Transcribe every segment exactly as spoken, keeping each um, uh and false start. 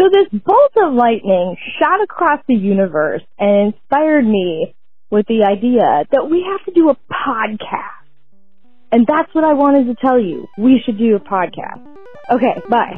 this bolt of lightning shot across the universe and inspired me with the idea that we have to do a podcast. And that's what I wanted to tell you. We should do a podcast. Okay, bye.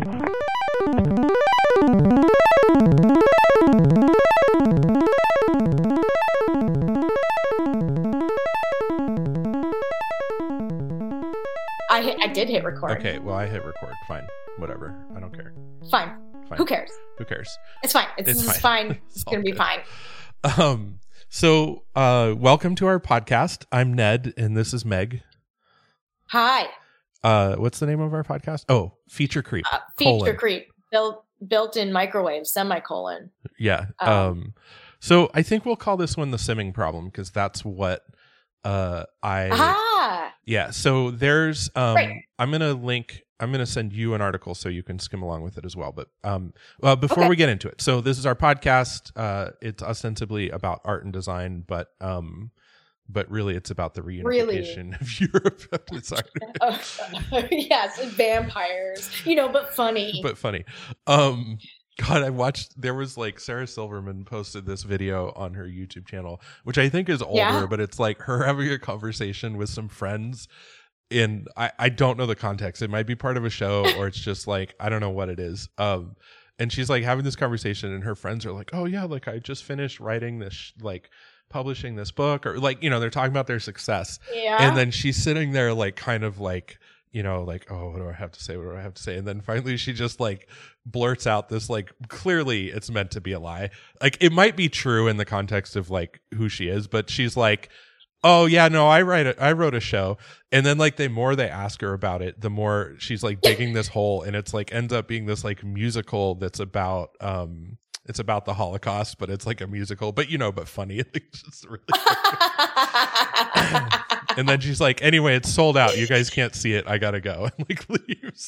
I hit, I did hit record. Okay, well, I hit record. Fine. Whatever. I don't care. Fine. Fine. Who cares? Who cares? It's fine. It's, It's it's fine. fine. It's It's all going to be good. fine. Um, so, uh, welcome to our podcast. I'm Ned, and this is Meg. Hi. Uh, what's the name of our podcast? Oh, Feature Creep. Uh, feature colon. creep. Built, built in microwave, semicolon. Yeah. Um, Um, so I think we'll call this one the simming problem because that's what uh I Ah. yeah. So there's um Right. I'm gonna link. I'm gonna send you an article so you can skim along with it as well. But um, well, before Okay. we get into it, so this is our podcast. Uh, it's ostensibly about art and design, but um, but really it's about the reunification of Europe. Sorry. Oh, yes, vampires. You know, but funny. But funny. Um, God, I watched. There was like Sarah Silverman posted this video on her YouTube channel, which I think is older, Yeah. but it's like her having a conversation with some friends. In I, I don't know the context. It might be part of a show, or it's just like I don't know what it is. Um, and she's like having this conversation, and her friends are like, "Oh yeah, like I just finished writing this, sh- like publishing this book," or like you know they're talking about their success. yeah. And then she's sitting there like kind of like, you know, like, oh, what do I have to say? What do I have to say? And then finally she just like blurts out this like clearly it's meant to be a lie. Like it might be true in the context of like who she is, but she's like, oh yeah, no, I write a, I wrote a show. And then like the more they ask her about it, the more she's like digging this hole, and it's like ends up being this like musical that's about um it's about the Holocaust, but it's like a musical, but you know, but funny. It's just really And then she's like, anyway, it's sold out. You guys can't see it. I gotta go. And like leaves.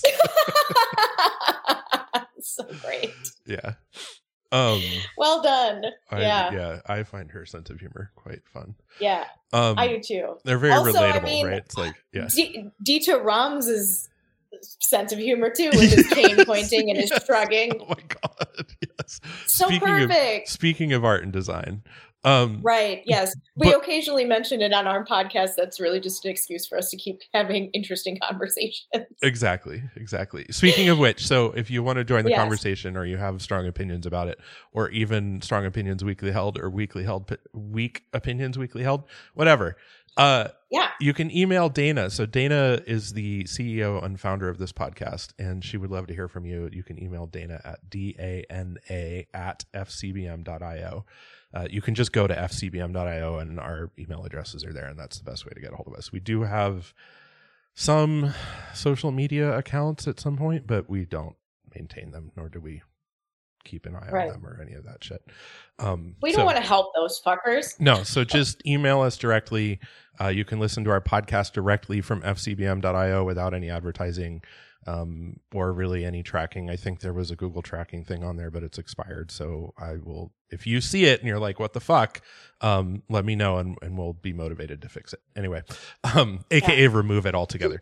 So great. Yeah. Um Well done. I, yeah. yeah, I find her sense of humor quite fun. Yeah. Um I do too. they're very Also, I relatable, mean, right? It's like yeah. D- Dieter Rams' sense of humor too, with his cane pointing and his Yes. shrugging. Oh my god. Yes. So speaking perfect. Of speaking of art and design. Um Right. Yes. We but- occasionally mention it on our podcast. That's really just an excuse for us to keep having interesting conversations. Exactly, exactly. Speaking of which, so if you want to join the Yes. conversation, or you have strong opinions about it, or even strong opinions weekly held, or weekly held, weak opinions weekly held, whatever, uh, Yeah. you can email Dana. So Dana is the C E O and founder of this podcast, and she would love to hear from you. You can email Dana at D A N A at F C B M dot I O. Uh, you can just go to F C B M dot I O and our email addresses are there, and that's the best way to get a hold of us. We do have some social media accounts at some point, but we don't maintain them, nor do we keep an eye Right. on them or any of that shit. Um, We so- don't want to help those fuckers. No, so just email us directly. Uh, you can listen to our podcast directly from F C B M dot I O without any advertising um, or really any tracking. I think there was a Google tracking thing on there, but it's expired. So I will, if you see it and you're like, what the fuck, um, let me know and, and we'll be motivated to fix it. Anyway, um, A K A remove it altogether.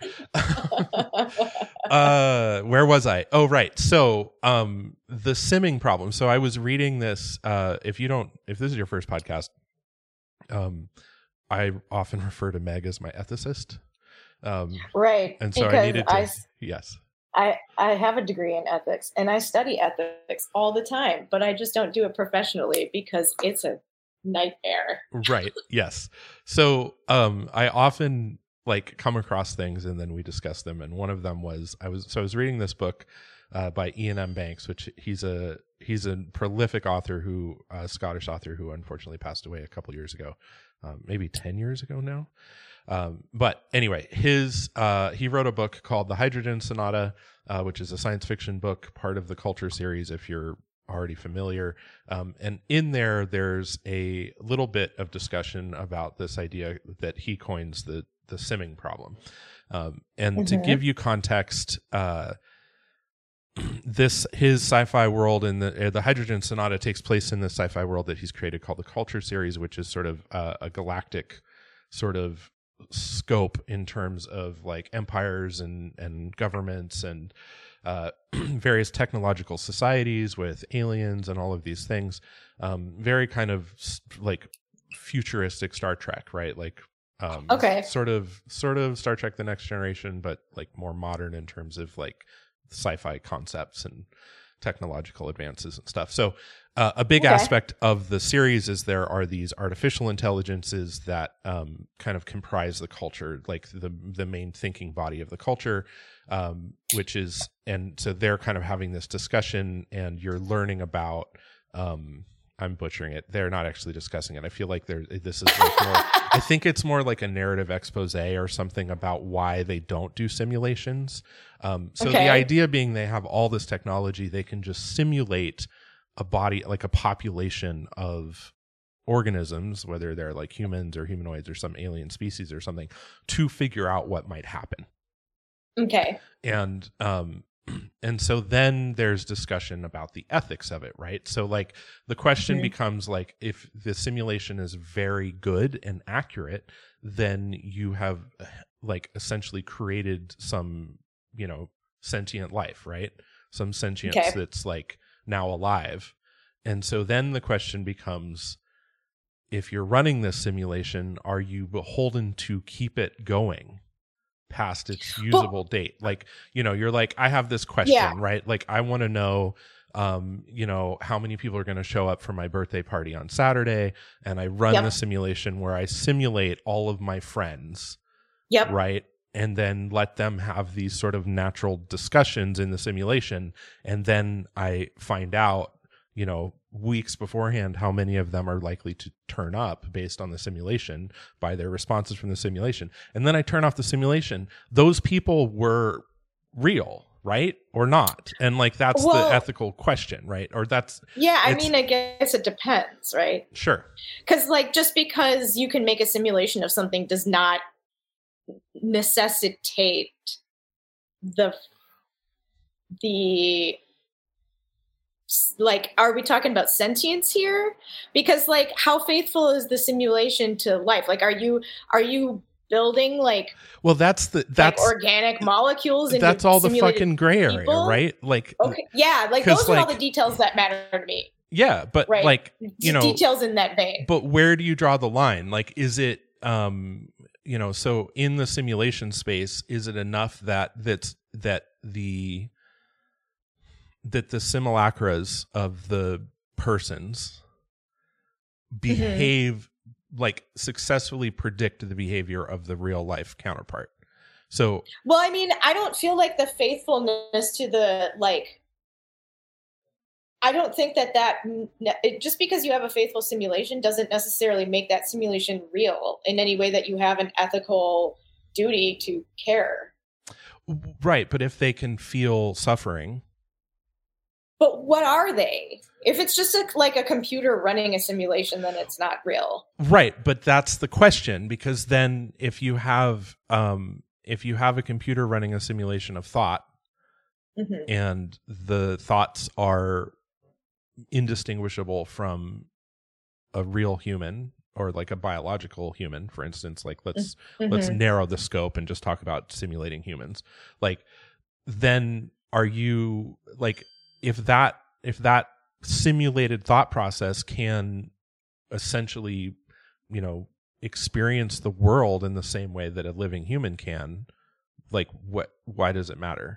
uh, where was I? Oh, right. So um, the simming problem. So I was reading this. Uh, if you don't, if this is your first podcast, um, I often refer to Meg as my ethicist. Um, Right. and so because I needed to, I, yes. I, I have a degree in ethics and I study ethics all the time, but I just don't do it professionally because it's a nightmare. Right. Yes. So um, I often like come across things and then we discuss them. And one of them was I was so I was reading this book uh, by Ian M. Banks, which he's a he's a prolific author who a Scottish author who unfortunately passed away a couple years ago, um, maybe ten years ago now. Um, but anyway, his uh, he wrote a book called The Hydrogen Sonata, uh, which is a science fiction book, part of the Culture series. If you're already familiar, um, and in there, there's a little bit of discussion about this idea that he coins the the simming problem. Um, and mm-hmm. to give you context, uh, this his sci-fi world in the uh, the Hydrogen Sonata takes place in the sci-fi world that he's created called the Culture series, which is sort of uh, a galactic sort of scope in terms of like empires and and governments and uh, various technological societies with aliens and all of these things. Um, very kind of like futuristic Star Trek, right? Like um, okay, sort of sort of Star Trek: The Next Generation, but like more modern in terms of like sci-fi concepts and technological advances and stuff. So uh, a big okay. aspect of the series is there are these artificial intelligences that um, kind of comprise the culture, like the the main thinking body of the culture, um, which is, and so they're kind of having this discussion, and you're learning about, um, I'm butchering it. They're not actually discussing it. I feel like they're, this is like more, I think it's more like a narrative expose or something about why they don't do simulations. Um, so okay. the idea being they have all this technology, they can just simulate a body, like a population of organisms, whether they're like humans or humanoids or some alien species or something, to figure out what might happen. Okay. And, um, and so then there's discussion about the ethics of it, right? So like the question mm-hmm. becomes like, if the simulation is very good and accurate, then you have like essentially created some, you know, sentient life, right? Some sentience okay. that's like now alive. And so then the question becomes, if you're running this simulation, are you beholden to keep it going past its usable well, date? Like, you know, you're like, I have this question, yeah. right? Like, I want to know, um, you know, how many people are going to show up for my birthday party on Saturday. And I run yep. the simulation where I simulate all of my friends. Yep. Right. And then let them have these sort of natural discussions in the simulation. And then I find out, you know, weeks beforehand how many of them are likely to turn up based on the simulation by their responses from the simulation. And then I turn off the simulation. Those people were real, right? Or not? And like, that's well, the ethical question, right? Or that's... Yeah, I mean, I guess it depends, right? Sure. Because like, just because you can make a simulation of something does not necessitate the the like, are we talking about sentience here? Because like, how faithful is the simulation to life? Like, are you are you building like well that's the that's like organic molecules and that's all the fucking gray area, people? Right? Like, okay, yeah, like those are like, all the details that matter to me. Yeah, but right? like, you know, details in that vein. But where do you draw the line? Like, is it um you know, so in the simulation space, is it enough that that's that the that the simulacras of the persons behave mm-hmm. like successfully predict the behavior of the real life counterpart? So, well, I mean, I don't feel like the faithfulness to the, like, I don't think that that it, just because you have a faithful simulation doesn't necessarily make that simulation real in any way that you have an ethical duty to care. Right. But if they can feel suffering. But what are they? If it's just a, like a computer running a simulation, then it's not real. Right. But that's the question, because then if you have um, if you have a computer running a simulation of thought mm-hmm. and the thoughts are indistinguishable from a real human or like a biological human, for instance, like let's mm-hmm. let's narrow the scope and just talk about simulating humans. Like, then are you like, if that if that simulated thought process can essentially, you know, experience the world in the same way that a living human can, like, what why does it matter?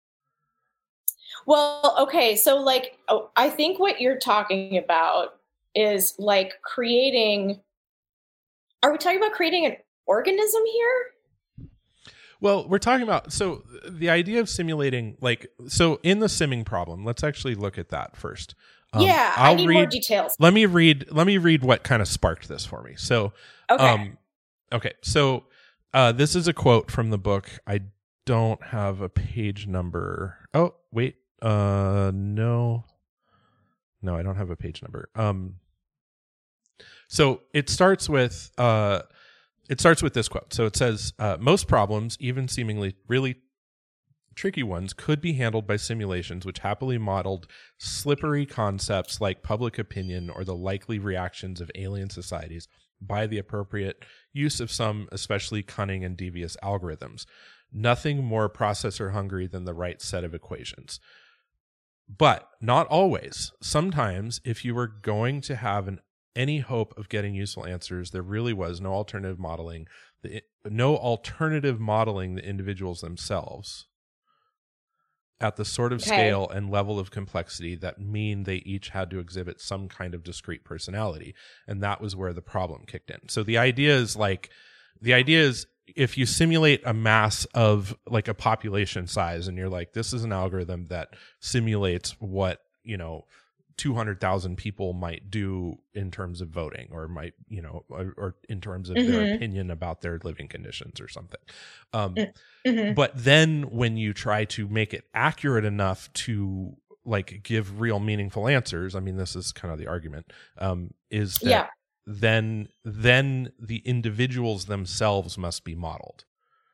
Well, okay, so like, oh, I think what you're talking about is like creating, are we talking about creating an organism here? Well, we're talking about, so the idea of simulating, like, so in the simming problem, let's actually look at that first. Um, yeah, I'll I need read, more details. Let me read, let me read what kind of sparked this for me. So, okay. Um, okay, so uh, this is a quote from the book. I don't have a page number. Oh, wait. Uh, no, no, I don't have a page number. Um, so it starts with, uh, it starts with this quote. So it says, uh, most problems, even seemingly really tricky ones, could be handled by simulations which happily modeled slippery concepts like public opinion or the likely reactions of alien societies by the appropriate use of some especially cunning and devious algorithms. nothing more processor hungry than the right set of equations. But not always. Sometimes, if you were going to have an, any hope of getting useful answers, there really was no alternative modeling, the, no alternative modeling the individuals themselves at the sort of Okay. scale and level of complexity that mean they each had to exhibit some kind of discrete personality. And that was where the problem kicked in. So the idea is like, the idea is if you simulate a mass of like a population size and you're like, this is an algorithm that simulates what, you know, two hundred thousand people might do in terms of voting or might, you know, or, or in terms of mm-hmm. their opinion about their living conditions or something. Um, mm-hmm. But then when you try to make it accurate enough to like give real meaningful answers, I mean, this is kind of the argument, um, is that yeah. then, then the individuals themselves must be modeled.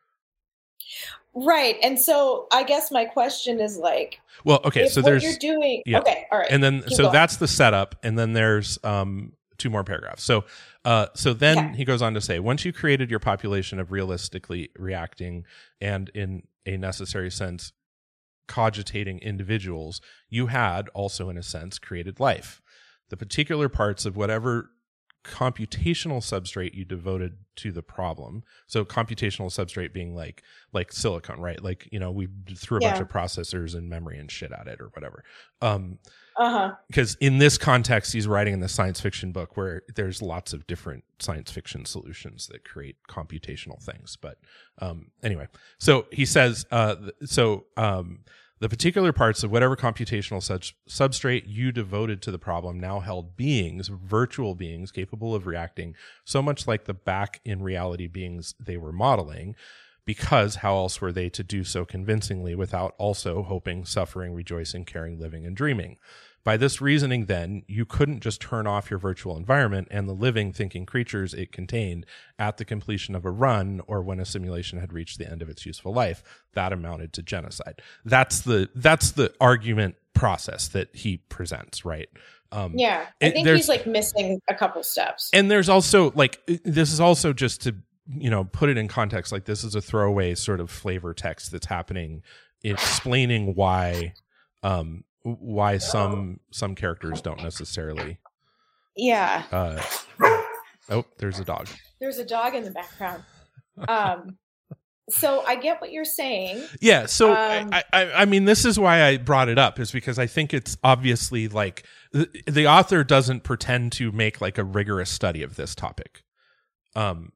Right. And so I guess my question is like, well, okay, so what there's, you're doing. Yeah. Okay. All right. And then, Keep so going. That's the setup. And then there's, um, two more paragraphs. So, uh, so then okay. he goes on to say, once you created your population of realistically reacting and in a necessary sense, cogitating individuals, you had also in a sense created life. The particular parts of whatever computational substrate you devoted to the problem. So computational substrate being like like silicon, right? Like, you know, we threw a yeah. bunch of processors and memory and shit at it or whatever. Um, uh-huh. Because in this context, he's writing in the science fiction book where there's lots of different science fiction solutions that create computational things. But um, anyway, so he says, uh, so um, the particular parts of whatever computational sub- substrate you devoted to the problem now held beings, virtual beings, capable of reacting so much like the back in reality beings they were modeling, because how else were they to do so convincingly without also hoping, suffering, rejoicing, caring, living, and dreaming? By this reasoning, then, you couldn't just turn off your virtual environment and the living, thinking creatures it contained at the completion of a run or when a simulation had reached the end of its useful life. That amounted to genocide. That's the that's the argument process that he presents, right? Um, yeah, I think he's like missing a couple steps. And there's also like, this is also just to, you know, put it in context, like this is a throwaway sort of flavor text that's happening, explaining why, um, why some some characters don't necessarily. Yeah. Uh, oh, there's a dog. There's a dog in the background. Um, so I get what you're saying. Yeah. So um, I, I, I mean, this is why I brought it up, is because I think it's obviously like the, the author doesn't pretend to make like a rigorous study of this topic. Um.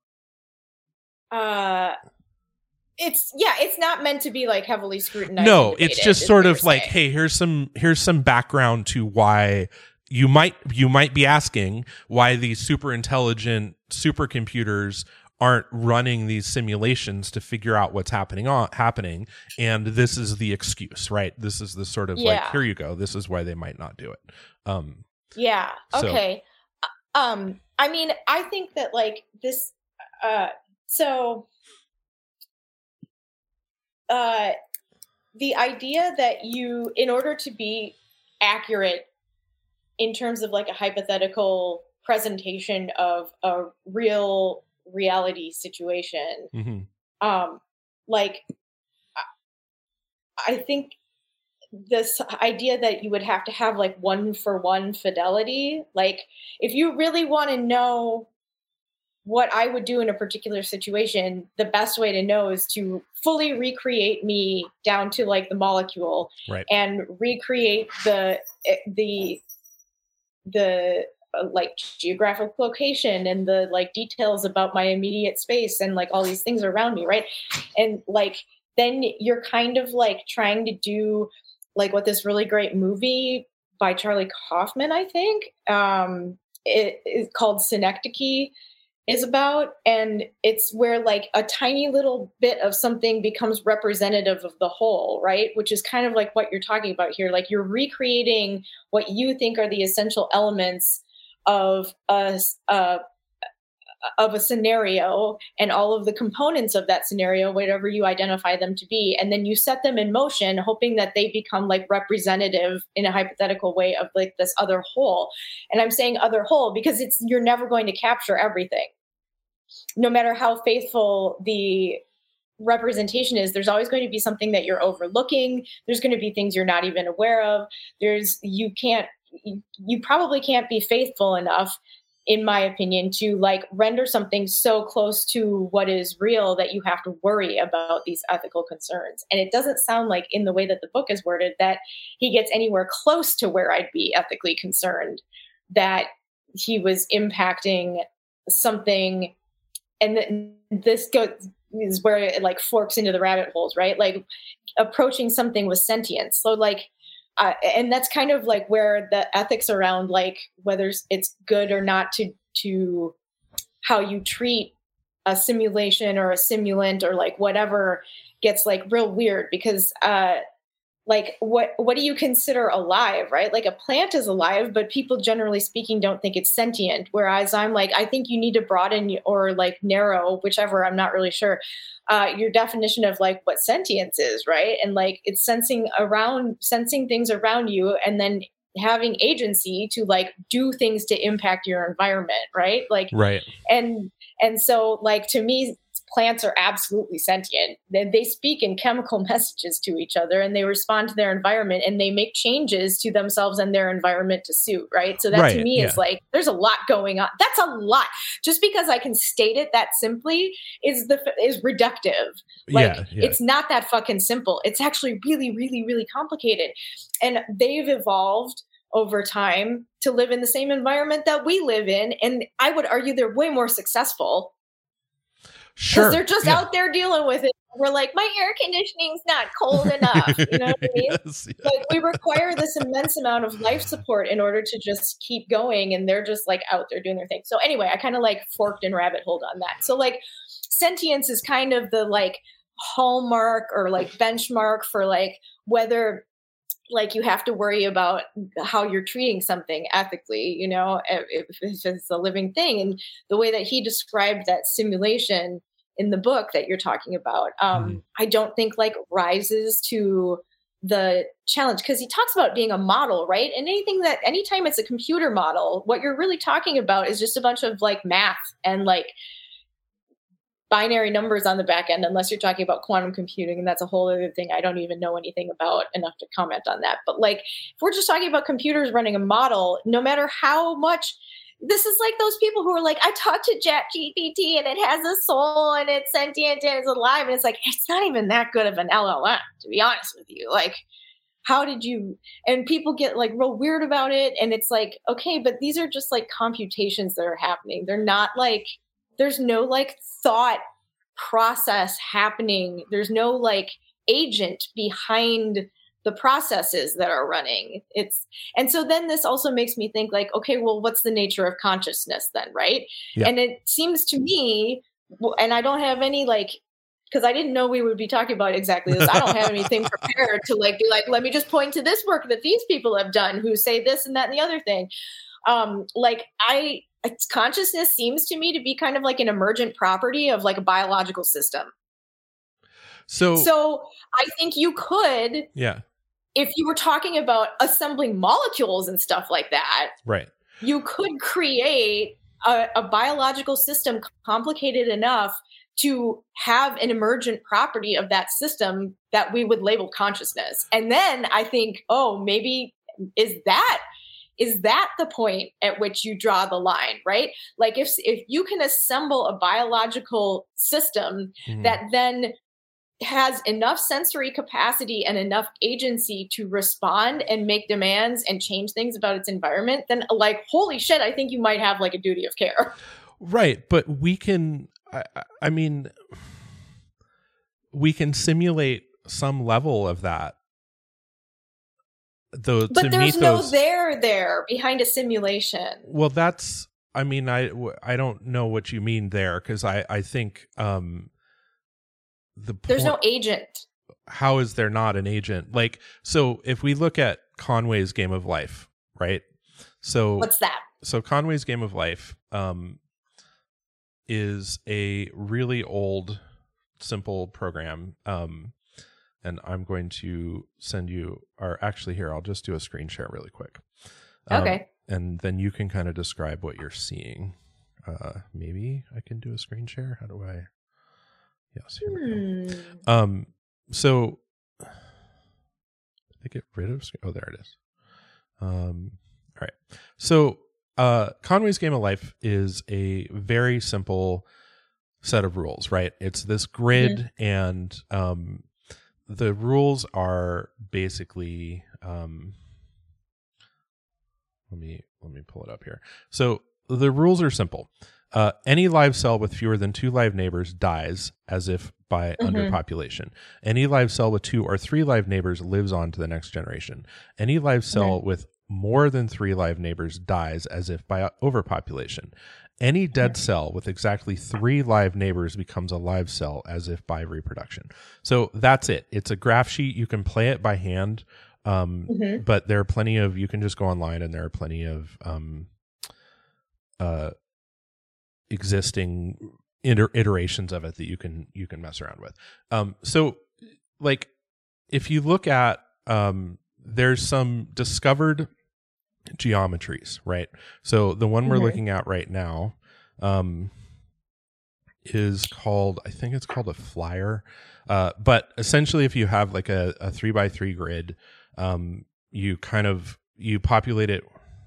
Uh. It's yeah, it's not meant to be like heavily scrutinized. No, it's just sort of like, hey, here's some here's some background to why you might you might be asking why these super intelligent supercomputers aren't running these simulations to figure out what's happening on happening, and this is the excuse, right? This is the sort of yeah. like, here you go. This is why they might not do it. Um, yeah. Okay. So. Um. I mean, I think that like this. Uh. So. Uh, the idea that you, in order to be accurate in terms of like a hypothetical presentation of a real reality situation, mm-hmm. um, like, I think this idea that you would have to have like one for one fidelity, like if you really want to know what I would do in a particular situation, the best way to know is to fully recreate me down to like the molecule, right, and recreate the the the uh, like geographic location and the like details about my immediate space and like all these things around me, right? And like then you're kind of like trying to do like what this really great movie by Charlie Kaufman, I think, um, it is called Synecdoche, is about, and it's where like a tiny little bit of something becomes representative of the whole, right? Which is kind of like what you're talking about here. Like you're recreating what you think are the essential elements of a, uh, of a scenario and all of the components of that scenario, whatever you identify them to be. And then you set them in motion, hoping that they become like representative in a hypothetical way of like this other whole. And I'm saying other whole because it's, you're never going to capture everything, no matter how faithful the, representation is, there's always going to be something that you're overlooking. There's going to be things you're not even aware of. There's, you can't, you, you probably can't be faithful enough, in my opinion, to like render something so close to what is real that you have to worry about these ethical concerns. And it doesn't sound like, in the way that the book is worded, that he gets anywhere close to where I'd be ethically concerned that he was impacting something. And th- this goes is where it like forks into the rabbit holes, right? Like approaching something with sentience. So like, uh, and that's kind of like where the ethics around like whether it's good or not to, to how you treat a simulation or a simulant or like whatever gets like real weird, because, uh, like what, what do you consider alive, right? Like a plant is alive, but people generally speaking don't think it's sentient. Whereas I'm like, I think you need to broaden or like narrow, whichever, I'm not really sure, uh, your definition of like what sentience is, right? And like it's sensing around, sensing things around you, and then having agency to like do things to impact your environment, right? Like, right. And, and so like, to me, plants are absolutely sentient. They, they speak in chemical messages to each other, and they respond to their environment, and they make changes to themselves and their environment to suit, right? So that right, to me yeah. is like, there's a lot going on. That's a lot. Just because I can state it that simply is the is reductive. Like yeah, yeah. It's not that fucking simple. It's actually really, really, really complicated. And they've evolved over time to live in the same environment that we live in. And I would argue they're way more successful. Sure. Because they're just yeah. out there dealing with it. We're like, my air conditioning's not cold enough. You know what I mean? yes, yeah. Like we require this immense amount of life support in order to just keep going. And they're just like out there doing their thing. So anyway, I kind of like forked and rabbit holed on that. So like sentience is kind of the like hallmark or like benchmark for like whether like you have to worry about how you're treating something ethically, you know, if, if it's a living thing. And the way that he described that simulation in the book that you're talking about, um, mm-hmm. I don't think like rises to the challenge, because he talks about being a model, right? And anything that, anytime it's a computer model, what you're really talking about is just a bunch of like math and like binary numbers on the back end, unless you're talking about quantum computing. And that's a whole other thing I don't even know anything about enough to comment on that. But like, if we're just talking about computers running a model, no matter how much, this is like those people who are like, I talked to Chat G P T and it has a soul and it's sentient and it's alive. And it's like, it's not even that good of an L L M, to be honest with you. Like, how did you, and people get like real weird about it. And it's like, okay, but these are just like computations that are happening. They're not like, there's no like thought process happening. There's no like agent behind the processes that are running. It's, and so then this also makes me think like, okay, well, what's the nature of consciousness then? Right. Yeah. And it seems to me, and I don't have any like, because I didn't know we would be talking about exactly this. I don't have anything prepared to like be like, let me just point to this work that these people have done who say this and that and the other thing. Um, like I, It's, consciousness seems to me to be kind of like an emergent property of like a biological system. So, so I think you could, yeah, if you were talking about assembling molecules and stuff like that, right, you could create a, a biological system complicated enough to have an emergent property of that system that we would label consciousness. And then I think, oh, maybe is that Is that the point at which you draw the line, right? Like if if you can assemble a biological system mm. that then has enough sensory capacity and enough agency to respond and make demands and change things about its environment, then like, holy shit, I think you might have like a duty of care. Right. But we can, I, I mean, we can simulate some level of that. Though, but to there's meet no those, there there behind a simulation. Well, that's, I mean, I, I don't know what you mean there, because I, I think um, the point, there's no agent. How is there not an agent? Like, so if we look at Conway's Game of Life, right? So what's that? So Conway's Game of Life um, is a really old, simple program. Um, And I'm going to send you, or actually here, I'll just do a screen share really quick. Um, okay. And then you can kind of describe what you're seeing. Uh, maybe I can do a screen share. How do I Yes. Here we Hmm. go. Um. So they get rid of. Oh, there it is. Um. All right. So, uh, Conway's Game of Life is a very simple set of rules, right? It's this grid, mm-hmm. and um, the rules are basically. Um, let me let me pull it up here. So the rules are simple. Uh, any live cell with fewer than two live neighbors dies as if by mm-hmm. underpopulation. Any live cell with two or three live neighbors lives on to the next generation. Any live cell okay. with more than three live neighbors dies as if by overpopulation. Any dead cell with exactly three live neighbors becomes a live cell as if by reproduction. So that's it. It's a graph sheet. You can play it by hand, um, mm-hmm. but there are plenty of, you can just go online and there are plenty of um, uh, existing iter- iterations of it that you can you can mess around with. Um, so, like, if you look at, um, there's some discovered geometries, right? So the one we're mm-hmm. looking at right now um, is called, I think it's called a flyer. Uh, but essentially, if you have like a, a three by three grid, um, you kind of you populate it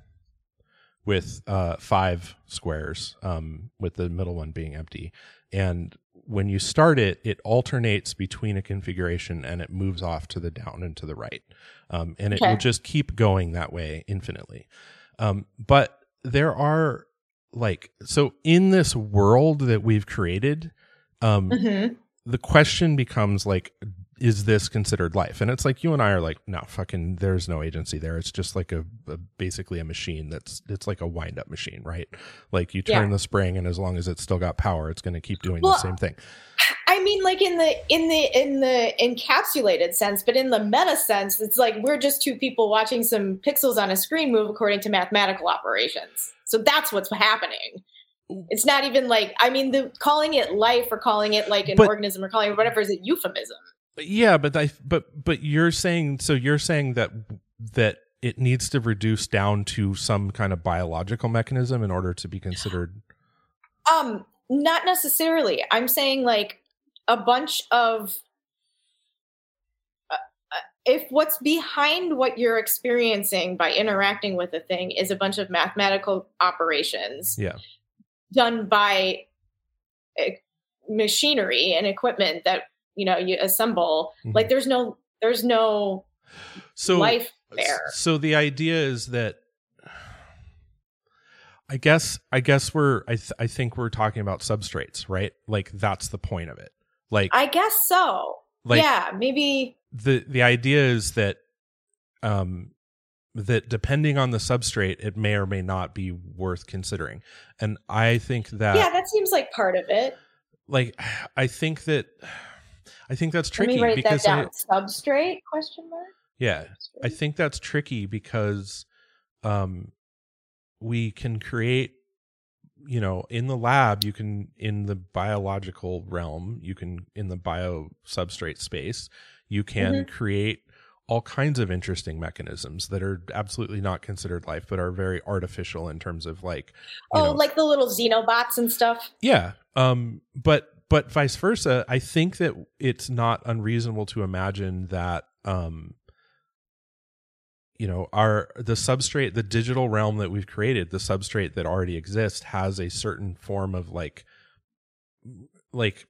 with uh, five squares, um, with the middle one being empty. And when you start it, it alternates between a configuration and it moves off to the down and to the right. Um, and it okay. will just keep going that way infinitely. Um, but there are like, so in this world that we've created, um, mm-hmm. the question becomes like, is this considered life? And it's like, you and I are like, no, fucking, there's no agency there. It's just like a, a basically a machine that's, it's like a wind up machine, right? Like you turn yeah. the spring and as long as it's still got power, it's going to keep doing well, the same thing. I mean, like in the, in the, in the encapsulated sense, but in the meta sense, it's like, we're just two people watching some pixels on a screen move according to mathematical operations. So that's what's happening. It's not even like, I mean, the calling it life or calling it like an but, organism or calling it whatever is a euphemism. Yeah, but I but but you're saying so you're saying that that it needs to reduce down to some kind of biological mechanism in order to be considered. Um, not necessarily. I'm saying like a bunch of uh, if what's behind what you're experiencing by interacting with a thing is a bunch of mathematical operations, yeah, done by uh, machinery and equipment that. You know, you assemble mm-hmm. like there's no there's no so, life there. So the idea is that I guess I guess we're I th- I think we're talking about substrates, right? Like that's the point of it. Like I guess so. Like, yeah, maybe the the idea is that um that depending on the substrate, it may or may not be worth considering. And I think that yeah, that seems like part of it. Like I think that. I think that's tricky. Let me write because that down. I, Substrate? Question mark. Yeah, Substrate? I think that's tricky because um, we can create, you know, in the lab, you can in the biological realm, you can in the bio substrate space, you can mm-hmm. create all kinds of interesting mechanisms that are absolutely not considered life, but are very artificial in terms of like, you oh, know, like the little xenobots and stuff. Yeah, um, but. But vice versa, I think that it's not unreasonable to imagine that, um, you know, our the substrate, the digital realm that we've created, the substrate that already exists, has a certain form of like, like,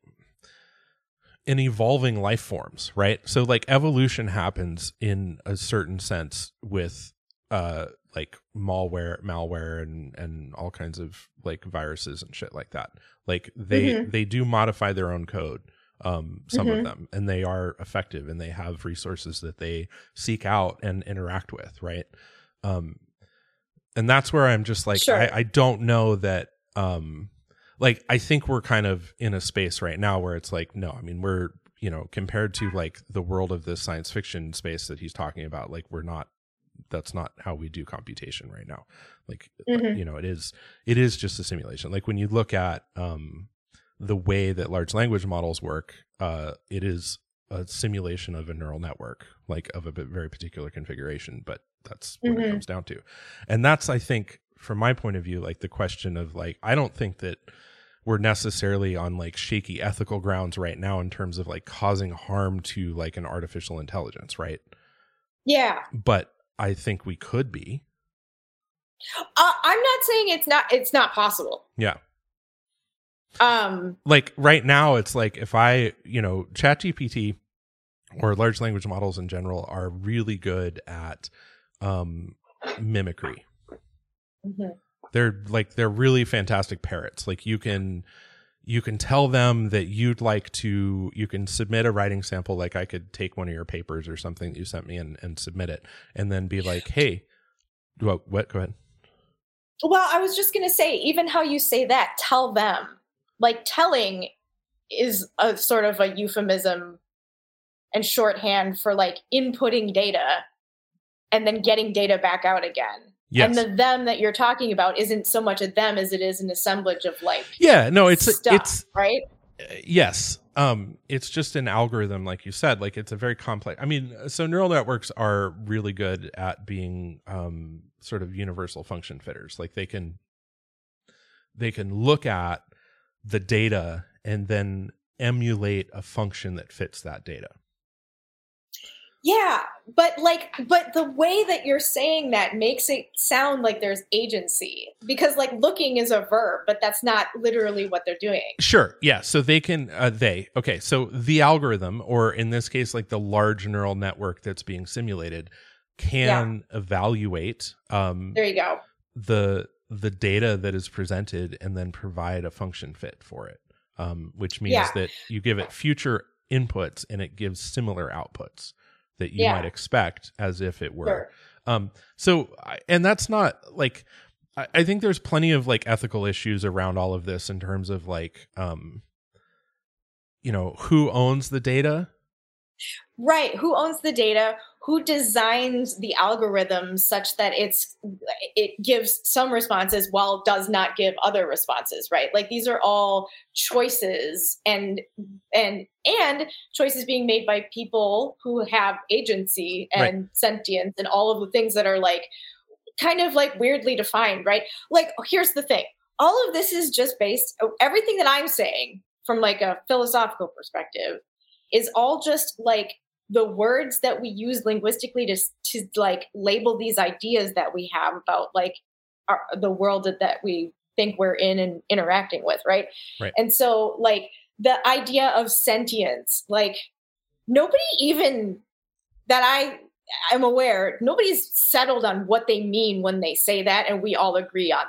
in evolving life forms, right? So, like, evolution happens in a certain sense with, uh, like malware, malware, and and all kinds of like viruses and shit like that. Like they mm-hmm. they do modify their own code, um, some mm-hmm. of them, and they are effective, and they have resources that they seek out and interact with, right? Um, and that's where I'm just like, sure. I, I don't know that. Um, like I think we're kind of in a space right now where it's like, no, I mean we're you know compared to like the world of this science fiction space that he's talking about, like we're not. That's not how we do computation right now. Like, mm-hmm. you know, it is, it is just a simulation. Like when you look at um, the way that large language models work, uh, it is a simulation of a neural network, like of a very particular configuration, but that's what mm-hmm. it comes down to. And that's, I think, from my point of view, like the question of like, I don't think that we're necessarily on like shaky ethical grounds right now in terms of like causing harm to like an artificial intelligence, right? Yeah. But I think we could be. Uh, I'm not saying it's not it's not possible. Yeah. Um like right now it's like if I, you know, ChatGPT or large language models in general are really good at um mimicry. Mm-hmm. They're like they're really fantastic parrots. Like you can you can tell them that you'd like to you can submit a writing sample, like I could take one of your papers or something that you sent me and, and submit it and then be like, hey, what what go ahead. Well, I was just gonna say, even how you say that, tell them. Like telling is a sort of a euphemism and shorthand for like inputting data and then getting data back out again. Yes. And the them that you're talking about isn't so much a them as it is an assemblage of like yeah, no, it's stuff, it's right. Uh, yes, um, it's just an algorithm, like you said. Like it's a very complex. I mean, so neural networks are really good at being um, sort of universal function fitters. Like they can they can look at the data and then emulate a function that fits that data. Yeah, but like, but the way that you're saying that makes it sound like there's agency, because like looking is a verb, but that's not literally what they're doing. Sure. Yeah. So they can, uh, they, okay. So the algorithm, or in this case, like the large neural network that's being simulated can yeah. evaluate, um, there you go. the, the data that is presented and then provide a function fit for it, um, which means yeah. that you give it future inputs and it gives similar outputs that you yeah. might expect as if it were. Sure. Um, so, and that's not like, I, I think there's plenty of like ethical issues around all of this in terms of like, um, you know, who owns the data? Right. Who owns the data? Who designs the algorithm such that it's it gives some responses while does not give other responses, right? Like these are all choices and and and choices being made by people who have agency and right. sentience and all of the things that are like kind of like weirdly defined, right? Like here's the thing. All of this is just based everything that I'm saying from like a philosophical perspective is all just like the words that we use linguistically to to like label these ideas that we have about like our, the world that, that we think we're in and interacting with, right? Right. And so like the idea of sentience, like nobody even that I am aware, nobody's settled on what they mean when they say that, and we all agree on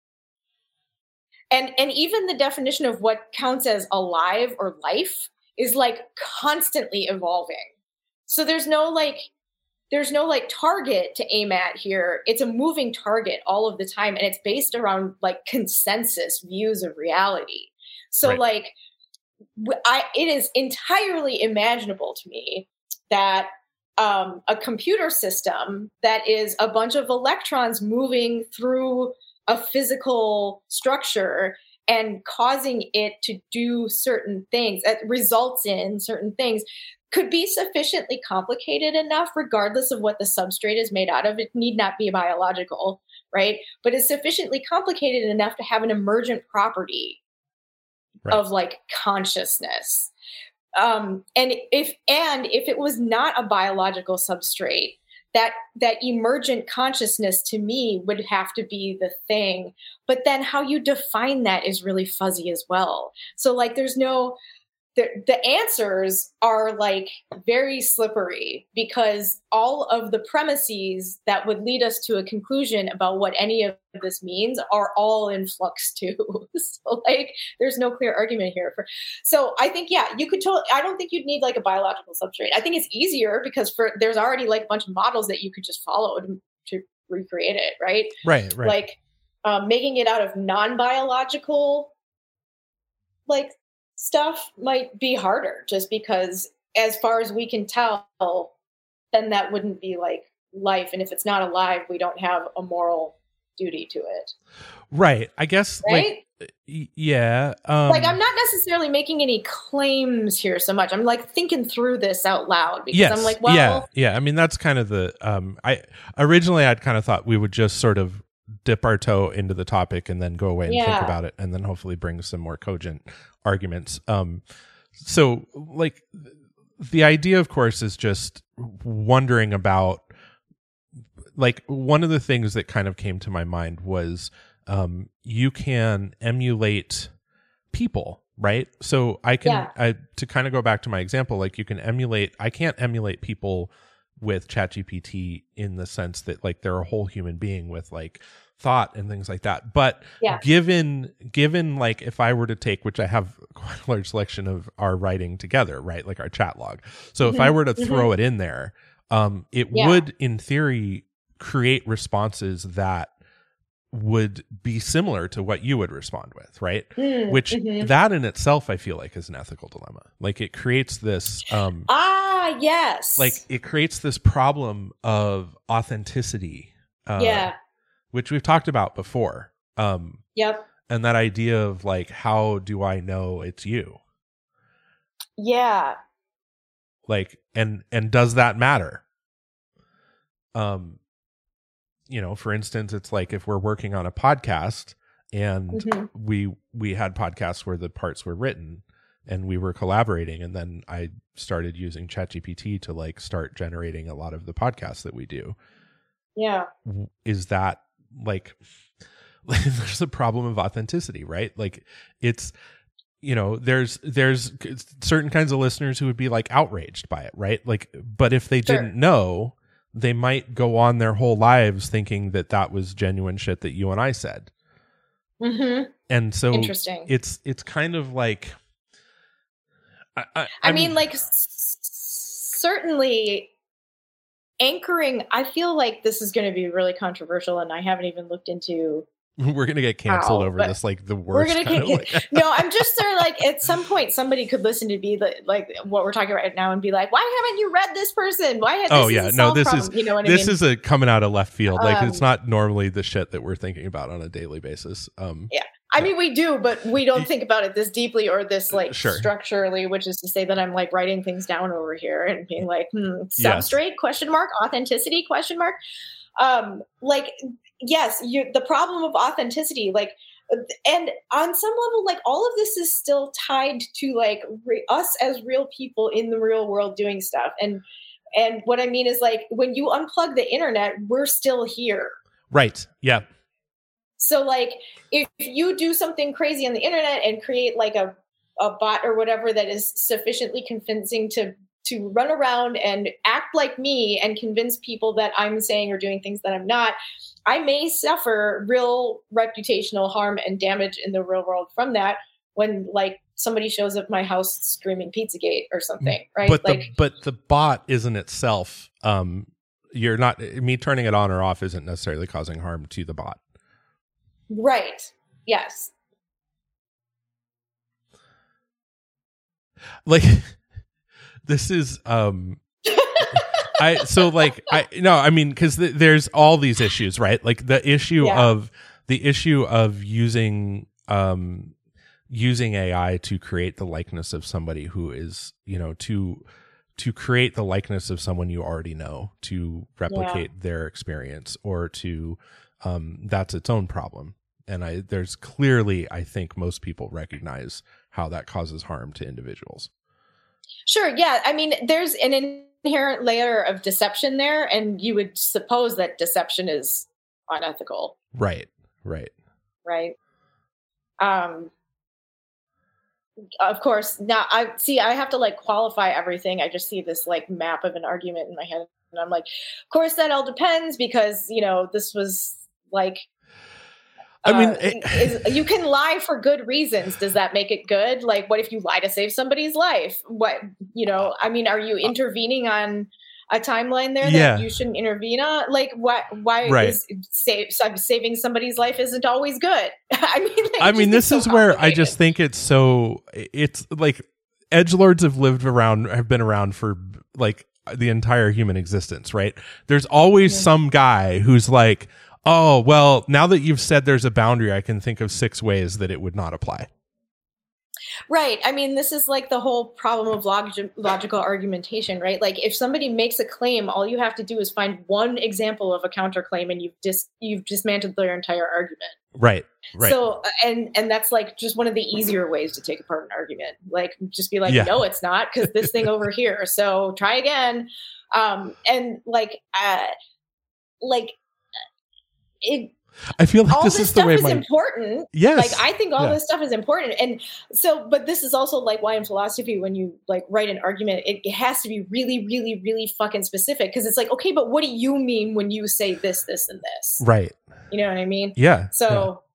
that. And and even the definition of what counts as alive or life is like constantly evolving. So there's no like, there's no like target to aim at here. It's a moving target all of the time. And it's based around like consensus views of reality. So right. like, I, it is entirely imaginable to me that um, a computer system that is a bunch of electrons moving through a physical structure and causing it to do certain things that results in certain things could be sufficiently complicated enough, regardless of what the substrate is made out of. It need not be biological, right? But it's sufficiently complicated enough to have an emergent property right. of like consciousness. Um, and if and if it was not a biological substrate, that that emergent consciousness to me would have to be the thing. But then how you define that is really fuzzy as well. So like there's no the, the answers are like very slippery because all of the premises that would lead us to a conclusion about what any of this means are all in flux too. So like there's no clear argument here for, so I think, yeah, you could totally, I don't think you'd need like a biological substrate. I think it's easier because for there's already like a bunch of models that you could just follow to, to recreate it. Right. Right. Right. Like um, making it out of non-biological like stuff might be harder just because as far as we can tell, then that wouldn't be like life. And if it's not alive, we don't have a moral duty to it. Right. I guess right? like, yeah. Um, like I'm not necessarily making any claims here so much. I'm like thinking through this out loud because yes, I'm like, well, yeah, yeah. I mean, that's kind of the, um, I originally I'd kind of thought we would just sort of dip our toe into the topic and then go away and Yeah. think about it, and then hopefully bring some more cogent arguments. Um, so like the idea, of course, is just wondering about, like, one of the things that kind of came to my mind was um, you can emulate people, right? So I can, Yeah. I, to kind of go back to my example, like you can emulate, I can't emulate people with ChatGPT in the sense that like they're a whole human being with like thought and things like that. But Yeah. given, given like if I were to take, which I have quite a large selection of our writing together, right? Like our chat log. So Mhm. if I were to Mhm. throw it in there, um, it Yeah. would in theory create responses that would be similar to what you would respond with, right? Mm, Which mhm. that in itself, I feel like is an ethical dilemma. Like it creates this, um, Ah, yes. like it creates this problem of authenticity, uh, yeah. which we've talked about before. Um, Yep. and that idea of like, how do I know it's you? Yeah. Like, and, and does that matter? Um, you know, for instance, it's like if we're working on a podcast and Mhm. we, we had podcasts where the parts were written and we were collaborating, and then I started using ChatGPT to like start generating a lot of the podcasts that we do. Yeah. W- Is that like, there's a problem of authenticity, right? Like it's, you know, there's, there's certain kinds of listeners who would be like outraged by it, right? Like, but if they Sure. didn't know, they might go on their whole lives thinking that that was genuine shit that you and I said. Mm-hmm. And so Interesting. it's, it's kind of like, I, I, I mean, like, s- certainly anchoring, I feel like this is going to be really controversial, and I haven't even looked into. we're going to get canceled How, over but this, like the We're worst. going to kind of get. like- No, I'm just there, like, at some point, somebody could listen to be the, like what we're talking about right now and be like, why haven't you read this person? Why had this Oh is yeah, a no, solved this problem? is, You know what I this mean? is a coming out of left field. Like Um, it's not normally the shit that we're thinking about on a daily basis. Um, Yeah. I mean, we do, but we don't think about it this deeply or this like Sure. structurally, which is to say that I'm like writing things down over here and being like, hmm, Yes. substrate question mark, authenticity question mark. Um, like, yes, you the problem of authenticity, like, and on some level, like all of this is still tied to like re- us as real people in the real world doing stuff. And and what I mean is like when you unplug the internet, we're still here. right. Yeah. So like if you do something crazy on the internet and create like a, a bot or whatever that is sufficiently convincing to to run around and act like me and convince people that I'm saying or doing things that I'm not, I may suffer real reputational harm and damage in the real world from that when like somebody shows up at my house screaming Pizzagate or something, right? But like the but the bot isn't itself. Um, you're not me turning it on or off isn't necessarily causing harm to the bot. right. Yes. Like this is um. I so like I no I mean because th- there's all these issues, right? Like the issue Yeah. of the issue of using um using A I to create the likeness of somebody who is, you know, to to create the likeness of someone you already know, to replicate their experience, or to um that's its own problem. And I there's clearly, I think most people recognize how that causes harm to individuals. Sure. Yeah. I mean, there's an inherent layer of deception there, and you would suppose that deception is unethical, Right. Right. right? Um, of course. Now, I see. I have to like qualify everything. I just see this like map of an argument in my head, and I'm like, of course, that all depends because you know this was like. I mean, Uh, it- is, you can lie for good reasons. Does that make it good? Like, what if you lie to save somebody's life? What, you know, I mean, are you intervening on a timeline there Yeah. that you shouldn't intervene on? Like, what, why Right. is save, saving somebody's life isn't always good? I mean, like, I it mean, this just is so where I complicated. just think it's so it's like edgelords have lived around, have been around for like the entire human existence, right? There's always Yeah. some guy who's like, oh, well, now that you've said there's a boundary, I can think of six ways that it would not apply. Right. I mean, this is like the whole problem of log- logical argumentation, right? Like if somebody makes a claim, all you have to do is find one example of a counterclaim and you've dis- you've dismantled their entire argument. Right. Right. So, and, and that's like just one of the easier ways to take apart an argument. Like just be like, Yeah. no, it's not, because this thing over here. So try again. Um, and like, uh, like it, I feel like all this this is the stuff way is my important. yes. Like I think all Yeah. this stuff is important. And so, but this is also like why in philosophy, when you like write an argument, it, it has to be really, really, really fucking specific. Cause it's like, okay, but what do you mean when you say this, this, and this? Right. You know what I mean? Yeah. So,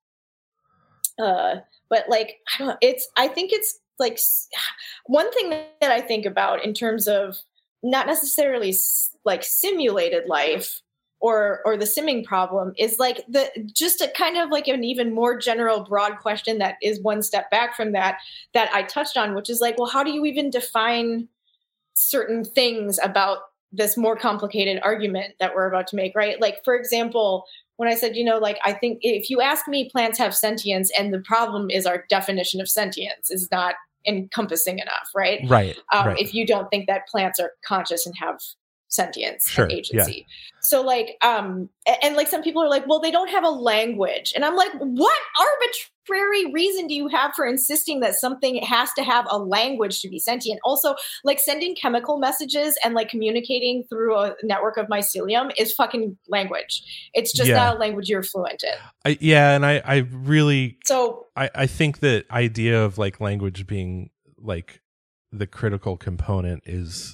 yeah. uh, but like, I don't, it's, I think it's like s- one thing that I think about in terms of not necessarily s- like simulated life, or or the simming problem is like the just a kind of like an even more general broad question that is one step back from that that I touched on, which is like, well, how do you even define certain things about this more complicated argument that we're about to make, right? Like, for example, when I said, you know, like, I think if you ask me, plants have sentience, and the problem is our definition of sentience is not encompassing enough, right? Right. Um, right. If you don't think that plants are conscious and have sentience Sure, and agency. So like, um, and, and like some people are like, well, they don't have a language. And I'm like, what arbitrary reason do you have for insisting that something has to have a language to be sentient? Also, like sending chemical messages and like communicating through a network of mycelium is fucking language. It's just Yeah. not a language you're fluent in. I, yeah. And I, I really, So I, I think that idea of like language being like the critical component is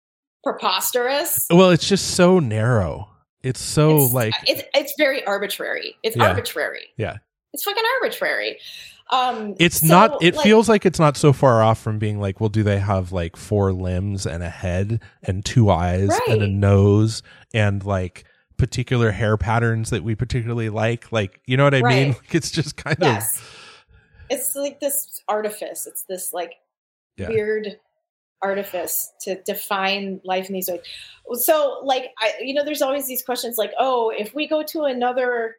preposterous. well, it's just so narrow. It's so It's, like it's, it's very arbitrary. It's Yeah. arbitrary. yeah. It's fucking arbitrary. Um, It's so, not it like, feels like it's not so far off from being like, well, do they have like four limbs and a head and two eyes and a Right. nose and like particular hair patterns that we particularly like? Like, you know what I Right. mean? Like, it's just kind yes. of It's like this artifice. It's this like Yeah. weird artifice to define life in these ways. So like, I, you know, there's always these questions like, oh, if we go to another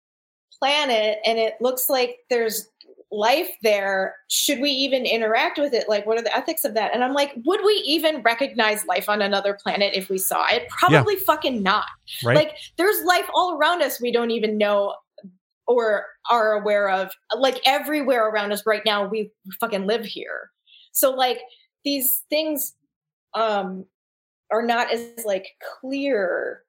planet and it looks like there's life there, should we even interact with it? Like, what are the ethics of that? And I'm like, would we even recognize life on another planet if we saw it? Probably fucking not. right. Like, there's life all around us we don't even know or are aware of. Like, everywhere around us right now, we fucking live here. So, like, these things um, are not as, like, clear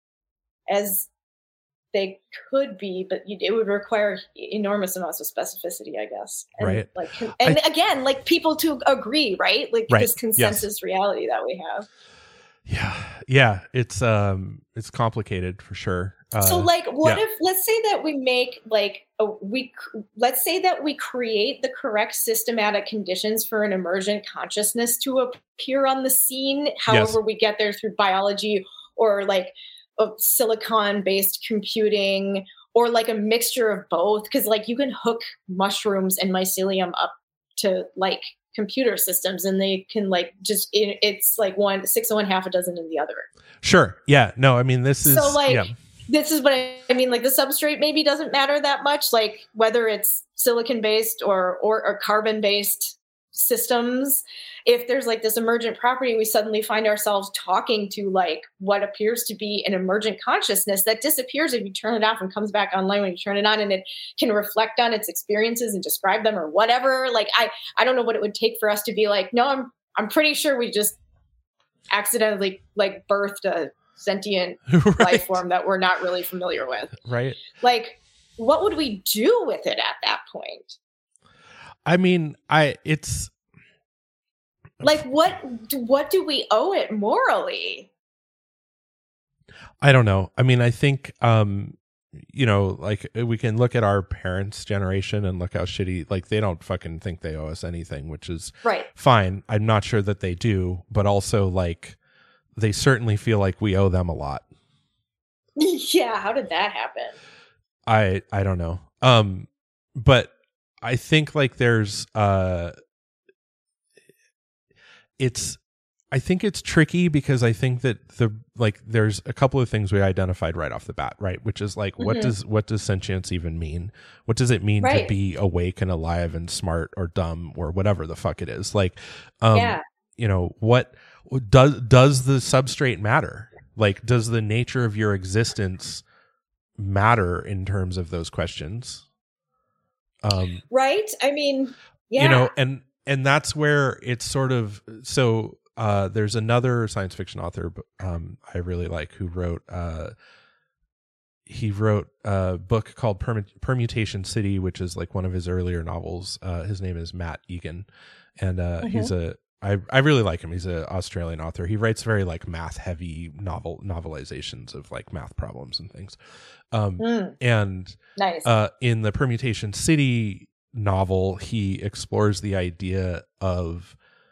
as they could be, but you, it would require enormous amounts of specificity, I guess. And Right. Like, and I, again, like people to agree, right? Like Right. this consensus reality that we have. yeah. Yeah. It's um it's complicated for sure. Uh, So, like, what yeah. if, let's say that we make, like, a, we, let's say that we create the correct systematic conditions for an emergent consciousness to appear on the scene, however we get there through biology or, like, of silicon-based computing or, like, a mixture of both. Because, like, you can hook mushrooms and mycelium up to, like, computer systems and they can, like, just, it, it's, like, one, six of one, half a dozen in the other. Sure. Yeah. No, I mean, this is So, like, yeah. this is what I, I mean, like the substrate maybe doesn't matter that much, like whether it's silicon based or, or, or carbon based systems. If there's like this emergent property, we suddenly find ourselves talking to like what appears to be an emergent consciousness that disappears if you turn it off and comes back online when you turn it on, and it can reflect on its experiences and describe them or whatever. Like, I, I don't know what it would take for us to be like, no, I'm, I'm pretty sure we just accidentally like birthed a sentient right. life form that we're not really familiar with. Right. Like, what would we do with it at that point? I mean, I it's Like, what what do we owe it morally? I don't know. I mean, I think um you know, like we can look at our parents' generation and look how shitty, like they don't fucking think they owe us anything, which is Right. fine. I'm not sure that they do, but also like they certainly feel like we owe them a lot. Yeah, how did that happen? I I don't know. Um but I think like there's uh it's I think it's tricky because I think that the like there's a couple of things we identified right off the bat, right? Which is like, mm-hmm. what does what does sentience even mean? What does it mean right. to be awake and alive and smart or dumb or whatever the fuck it is? Like, um, yeah. you know, what does does the substrate matter? Like, does the nature of your existence matter in terms of those questions? Um, right. I mean, yeah. You know, and and that's where it's sort of so. Uh, there's another science fiction author um, I really like who wrote. Uh, he wrote a book called Permut- Permutation City, which is like one of his earlier novels. Uh, his name is Matt Egan, and uh, mm-hmm. he's a. I I really like him. He's an Australian author. He writes very like math heavy novel novelizations of like math problems and things. Um, mm. And nice. uh, in the Permutation City novel, he explores the idea of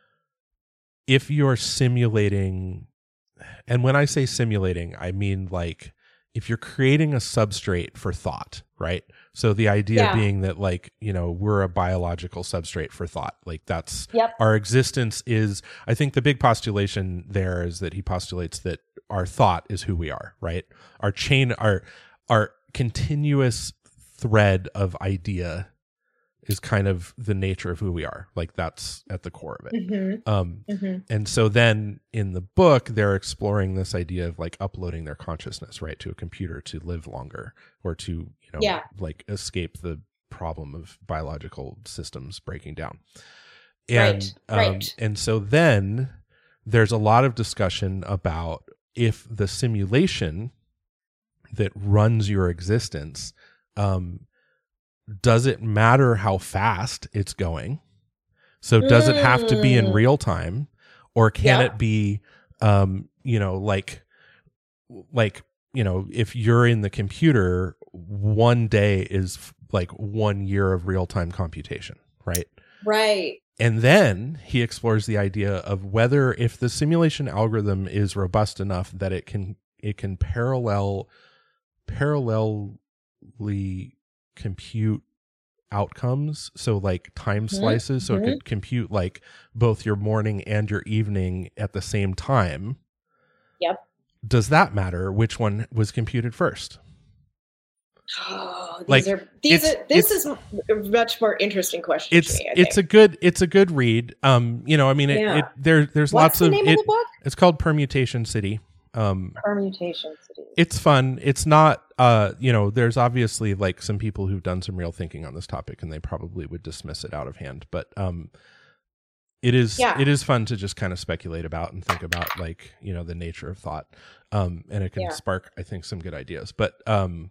if you're simulating, and when I say simulating, I mean like if you're creating a substrate for thought, right? So the idea yeah. being that like, you know, we're a biological substrate for thought. Like that's yep. our existence is, I think the big postulation there is that he postulates that our thought is who we are, right? Our chain, our, our continuous thread of idea is kind of the nature of who we are. Like that's at the core of it. Mm-hmm. Um, mm-hmm. And so then in the book, they're exploring this idea of like uploading their consciousness, right, to a computer to live longer or to, you know, yeah. like escape the problem of biological systems breaking down. And, right. um, right. and so then there's a lot of discussion about if the simulation that runs your existence, um, does it matter how fast it's going? So does it have to be in real time, or can yeah. it be, um, you know, like, like, you know, if you're in the computer, one day is f- like one year of real time computation, right? Right. And then he explores the idea of whether if the simulation algorithm is robust enough that it can, it can parallel, parallelly compute outcomes, so like time mm-hmm. slices, so mm-hmm. it could compute like both your morning and your evening at the same time. Yep. Does that matter which one was computed first? Oh, these like, are these are this is a much more interesting question. It's to me, I it's think. a good it's a good read. Um, you know, I mean, it, yeah. it there there's What's lots the of name it, of the book? It's called Permutation City. Um, Permutation City. It's fun. It's not, uh, you know, there's obviously like some people who've done some real thinking on this topic and they probably would dismiss it out of hand, but, um, it is, yeah. it is fun to just kind of speculate about and think about like, you know, the nature of thought. Um, and it can yeah. spark, I think, some good ideas, but, um,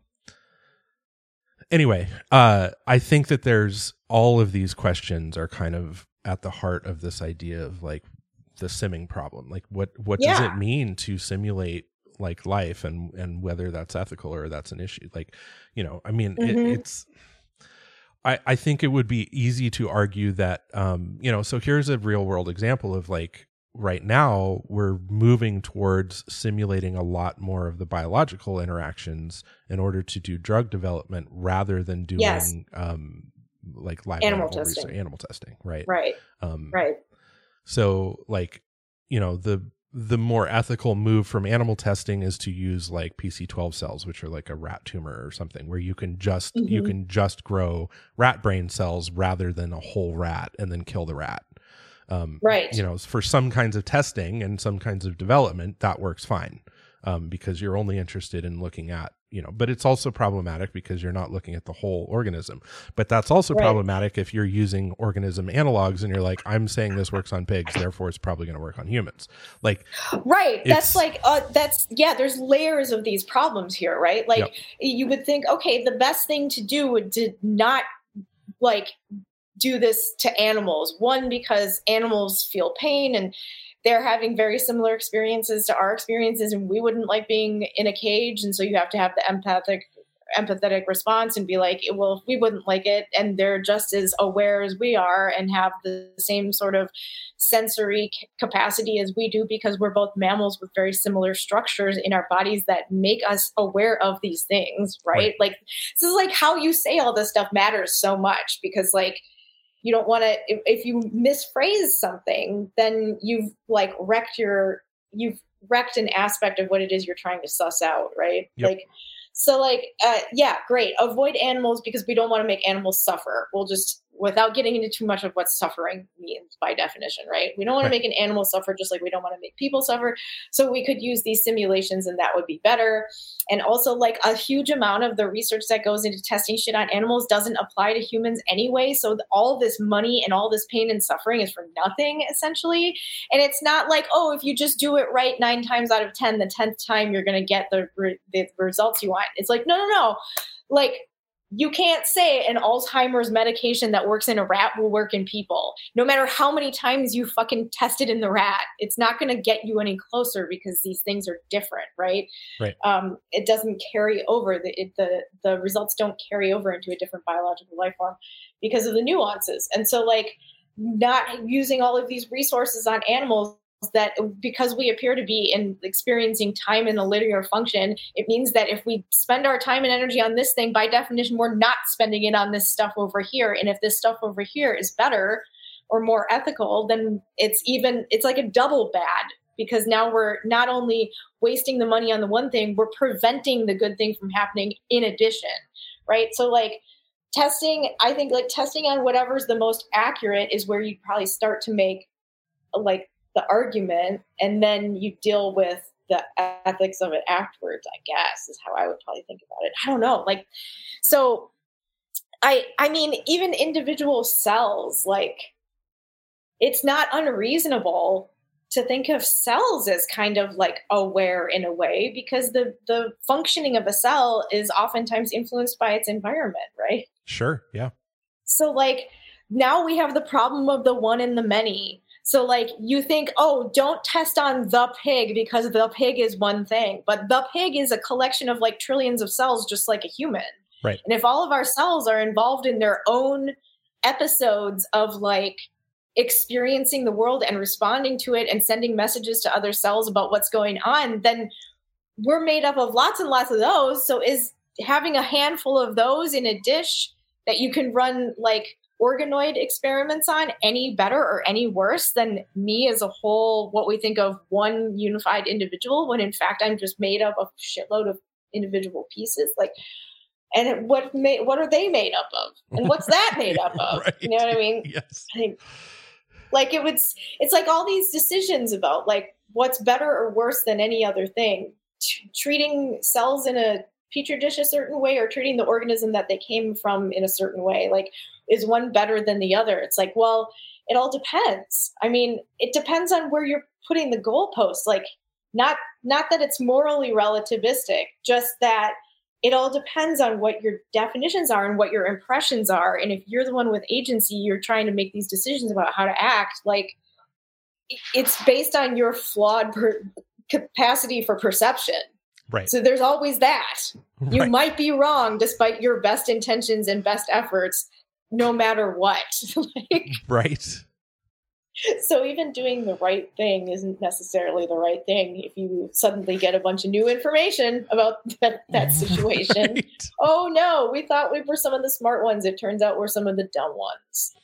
anyway, uh, I think that there's all of these questions are kind of at the heart of this idea of like, the simming problem. Like what, what yeah. does it mean to simulate like life and, and whether that's ethical or that's an issue? Like, you know, I mean, mm-hmm. it, it's, I, I think it would be easy to argue that, um, you know, so here's a real world example of like right now we're moving towards simulating a lot more of the biological interactions in order to do drug development rather than doing, yes. um, like live animal animal testing, research, animal testing. Right. Right. Um, right. So like, you know, the the more ethical move from animal testing is to use like P C twelve cells, which are like a rat tumor or something, where you can just mm-hmm. you can just grow rat brain cells rather than a whole rat and then kill the rat. Um, right. You know, for some kinds of testing and some kinds of development, that works fine. Um, because you're only interested in looking at, you know, but it's also problematic because you're not looking at the whole organism. But that's also right. problematic if you're using organism analogs and you're like, I'm saying this works on pigs, therefore it's probably going to work on humans. Like, right. That's like, uh, that's, yeah, there's layers of these problems here, right? Like, yep. you would think, okay, the best thing to do would to not like do this to animals. One, because animals feel pain and they're having very similar experiences to our experiences, and we wouldn't like being in a cage. And so you have to have the empathic, empathetic response and be like, well, if we wouldn't like it, and they're just as aware as we are and have the same sort of sensory capacity as we do, because we're both mammals with very similar structures in our bodies that make us aware of these things, right? right. Like, this is like how you say all this stuff matters so much, because like, you don't want to, if, if you misphrase something, then you've like wrecked your, you've wrecked an aspect of what it is you're trying to suss out. Right. Yep. Like, so like, uh, yeah, great. Avoid animals because we don't want to make animals suffer. We'll just, without getting into too much of what suffering means by definition, right? We don't want Right. to make an animal suffer just like we don't want to make people suffer. So we could use these simulations and that would be better. And also like a huge amount of the research that goes into testing shit on animals doesn't apply to humans anyway. So all this money and all this pain and suffering is for nothing essentially. And it's not like, oh, if you just do it right nine times out of ten, the tenth time you're going to get the, re- the results you want. It's like, no, no, no. Like, you can't say an Alzheimer's medication that works in a rat will work in people. No matter how many times you fucking test it in the rat, it's not going to get you any closer because these things are different, right? Right. Um, it doesn't carry over. The, it, the the results don't carry over into a different biological life form because of the nuances. And so, like, not using all of these resources on animals that because we appear to be in experiencing time in a linear function, it means that if we spend our time and energy on this thing, by definition, we're not spending it on this stuff over here. And if this stuff over here is better or more ethical, then it's even, it's like a double bad because now we're not only wasting the money on the one thing, we're preventing the good thing from happening in addition, right? So like testing, I think like testing on whatever's the most accurate is where you probably start to make like the argument, and then you deal with the ethics of it afterwards, I guess, is how I would probably think about it. I don't know. Like, so I, I mean, even individual cells, like it's not unreasonable to think of cells as kind of like aware in a way, because the, the functioning of a cell is oftentimes influenced by its environment, right? Sure. Yeah. So like now we have the problem of the one and the many. So like you think, oh, don't test on the pig because the pig is one thing, but the pig is a collection of like trillions of cells, just like a human. Right. And if all of our cells are involved in their own episodes of like experiencing the world and responding to it and sending messages to other cells about what's going on, then we're made up of lots and lots of those. So is having a handful of those in a dish that you can run like organoid experiments on any better or any worse than me as a whole, what we think of one unified individual, when in fact I'm just made up of a shitload of individual pieces? Like, and what made, what are they made up of? And what's that made up of? Right. You know what I mean? Yes. I think, like it would, it's like all these decisions about like what's better or worse than any other thing. T- treating cells in a petri dish a certain way or treating the organism that they came from in a certain way. Like, is one better than the other? It's like, well, it all depends. I mean, it depends on where you're putting the goalposts. Like, not not that it's morally relativistic, just that it all depends on what your definitions are and what your impressions are. And if you're the one with agency, you're trying to make these decisions about how to act. Like, it's based on your flawed per- capacity for perception. Right. So there's always that. You Right. might be wrong despite your best intentions and best efforts, no matter what. Like, Right. so even doing the right thing isn't necessarily the right thing if you suddenly get a bunch of new information about that, that situation. Right. Oh no, we thought we were some of the smart ones. It turns out we're some of the dumb ones.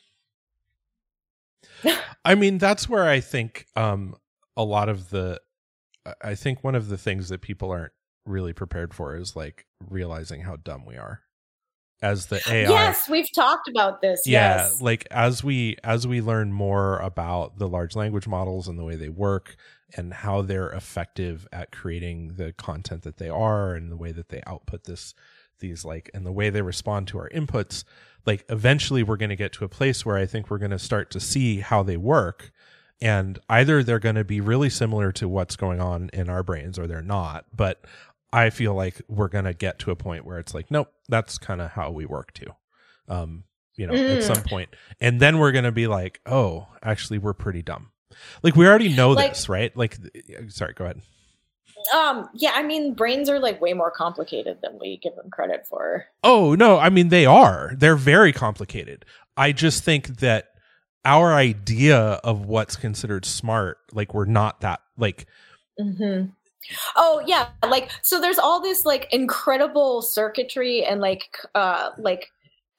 I mean, that's where I think um, a lot of the, I think one of the things that people aren't really prepared for is like realizing how dumb we are as the A I. Yes, we've talked about this. Yeah, Yes. like as we as we learn more about the large language models and the way they work and how they're effective at creating the content that they are and the way that they output this these like and the way they respond to our inputs, like eventually we're going to get to a place where I think we're going to start to see how they work, and either they're going to be really similar to what's going on in our brains or they're not. But I feel like we're going to get to a point where it's like, nope, that's kind of how we work too. Um, you know, Mm. at some point. And then we're going to be like, oh, actually, we're pretty dumb. Like, we already know Like- this, right? Like, sorry, go ahead. Um, yeah, I mean, brains are like way more complicated than we give them credit for. Oh, no, I mean, they are. They're very complicated. I just think that our idea of what's considered smart, like, we're not that, like, Mm-hmm. Oh yeah, like so there's all this like incredible circuitry and like uh like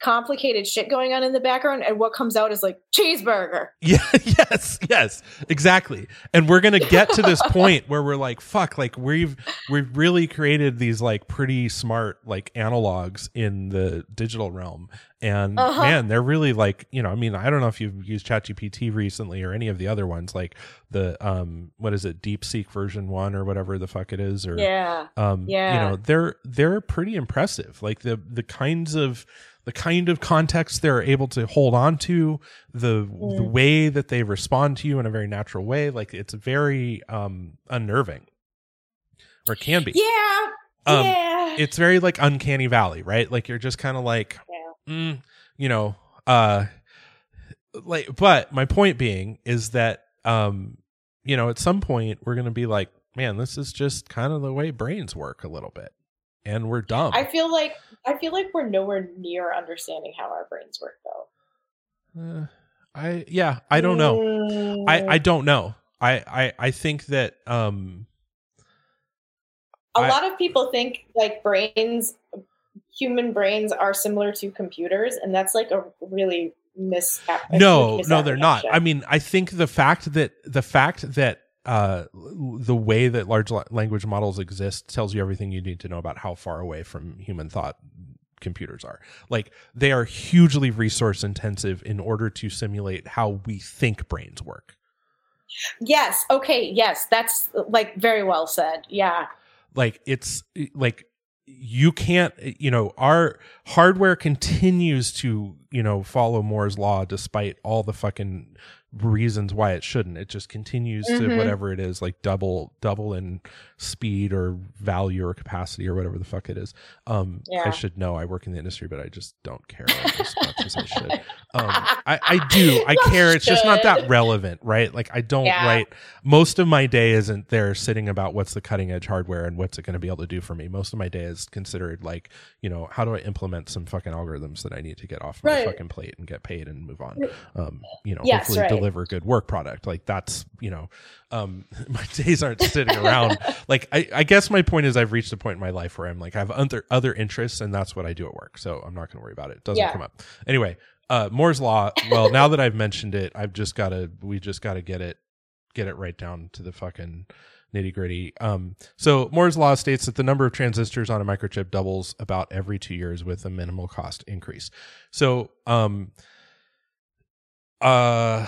complicated shit going on in the background, and what comes out is like cheeseburger. Yeah, yes, yes, exactly. And we're gonna get to this point where we're like, fuck, like we've we've really created these like pretty smart like analogs in the digital realm. And uh-huh. man, they're really like, you know, I mean, I don't know if you've used ChatGPT recently or any of the other ones, like the um what is it, DeepSeek version one or whatever the fuck it is, or yeah, um yeah. you know, they're they're pretty impressive. Like the the kinds of the kind of context they're able to hold on to, the mm. the way that they respond to you in a very natural way, like it's very um unnerving, or can be. Yeah, um, yeah. It's very like uncanny valley, right? Like you're just kind of like, yeah. mm, you know, uh, like. But my point being is that, um, you know, at some point we're gonna be like, man, this is just kind of the way brains work a little bit. And we're dumb. I feel like I feel like we're nowhere near understanding how our brains work, though. Uh, I yeah, I don't know. Mm. I, I don't know. I, I, I think that um, a I, lot of people think like brains, human brains are similar to computers, and that's like a really mis. No, no, they're not. I mean, I think the fact that the fact that. Uh, the way that large language models exist tells you everything you need to know about how far away from human thought computers are. Like they are hugely resource intensive in order to simulate how we think brains work. Yes. Okay. Yes. That's like very well said. Yeah. Like it's like you can't, you know, our hardware continues to, you know, follow Moore's law despite all the fucking reasons why it shouldn't. It just continues mm-hmm. to whatever it is, like double double in speed or value or capacity or whatever the fuck it is. Um, yeah. I should know. I work in the industry, but I just don't care as much as I should. Um, I, I do. I care. It's just not that relevant, right? Like I don't yeah. write. Most of my day isn't there sitting about what's the cutting edge hardware and what's it going to be able to do for me. Most of my day is considered like, you know, how do I implement some fucking algorithms that I need to get off right. my fucking plate and get paid and move on. Um, you know, yes, hopefully right. deliver good work product. Like that's, you know, um, my days aren't sitting around. Like I, I guess my point is I've reached a point in my life where I'm like, I have other, other interests and that's what I do at work. So I'm not going to worry about it. It doesn't yeah. come up. Anyway, uh, Moore's law. Well, now that I've mentioned it, I've just got to, we just got to get it, get it right down to the fucking nitty gritty. Um, so Moore's law states that the number of transistors on a microchip doubles about every two years with a minimal cost increase. So, um, uh,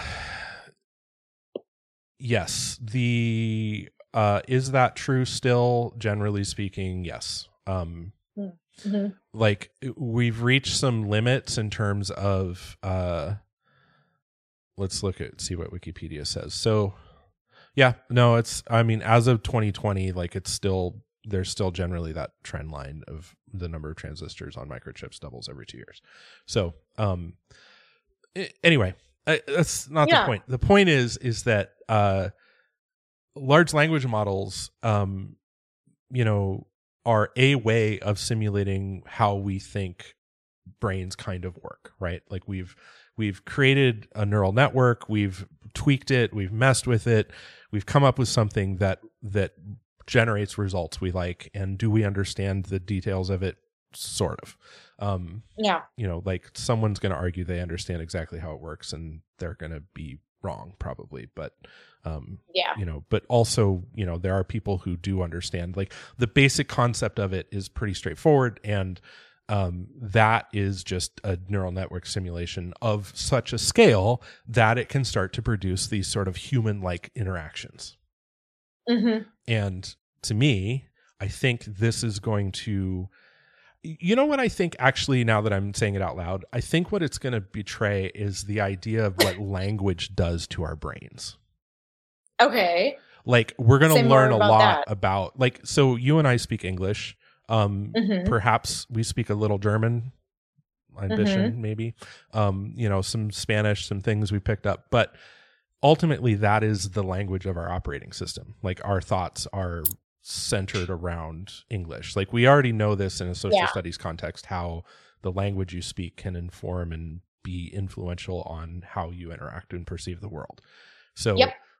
yes, the, uh, is that true still? Generally speaking, yes. Um, mm-hmm. Like we've reached some limits in terms of, uh, let's look at, see what Wikipedia says. So yeah, no, it's, I mean, as of twenty twenty, like it's still, there's still generally that trend line of the number of transistors on microchips doubles every two years. So, um, anyway, I, that's not yeah. the point. The point is, is that, uh, large language models, um, you know, are a way of simulating how we think brains kind of work, right? Like we've, we've created a neural network, we've tweaked it, we've messed with it, we've come up with something that, that generates results we like. And do we understand the details of it? Sort of. Um, yeah. You know, like someone's going to argue they understand exactly how it works and they're going to be wrong probably, but um yeah, you know, but also, you know, there are people who do understand, like the basic concept of it is pretty straightforward, and um that is just a neural network simulation of such a scale that it can start to produce these sort of human-like interactions. Mm-hmm. And to me, I think this is going to, you know what I think actually, now that I'm saying it out loud, I think what it's going to betray is the idea of what language does to our brains. Okay. Like we're going to learn a lot that. about, like, so you and I speak English. Um, mm-hmm. Perhaps we speak a little German, ambition, mm-hmm. maybe, um, you know, some Spanish, some things we picked up, but ultimately that is the language of our operating system. Like our thoughts are centered around English. Like we already know this in a social yeah. studies context, how the language you speak can inform and be influential on how you interact and perceive the world. So yep.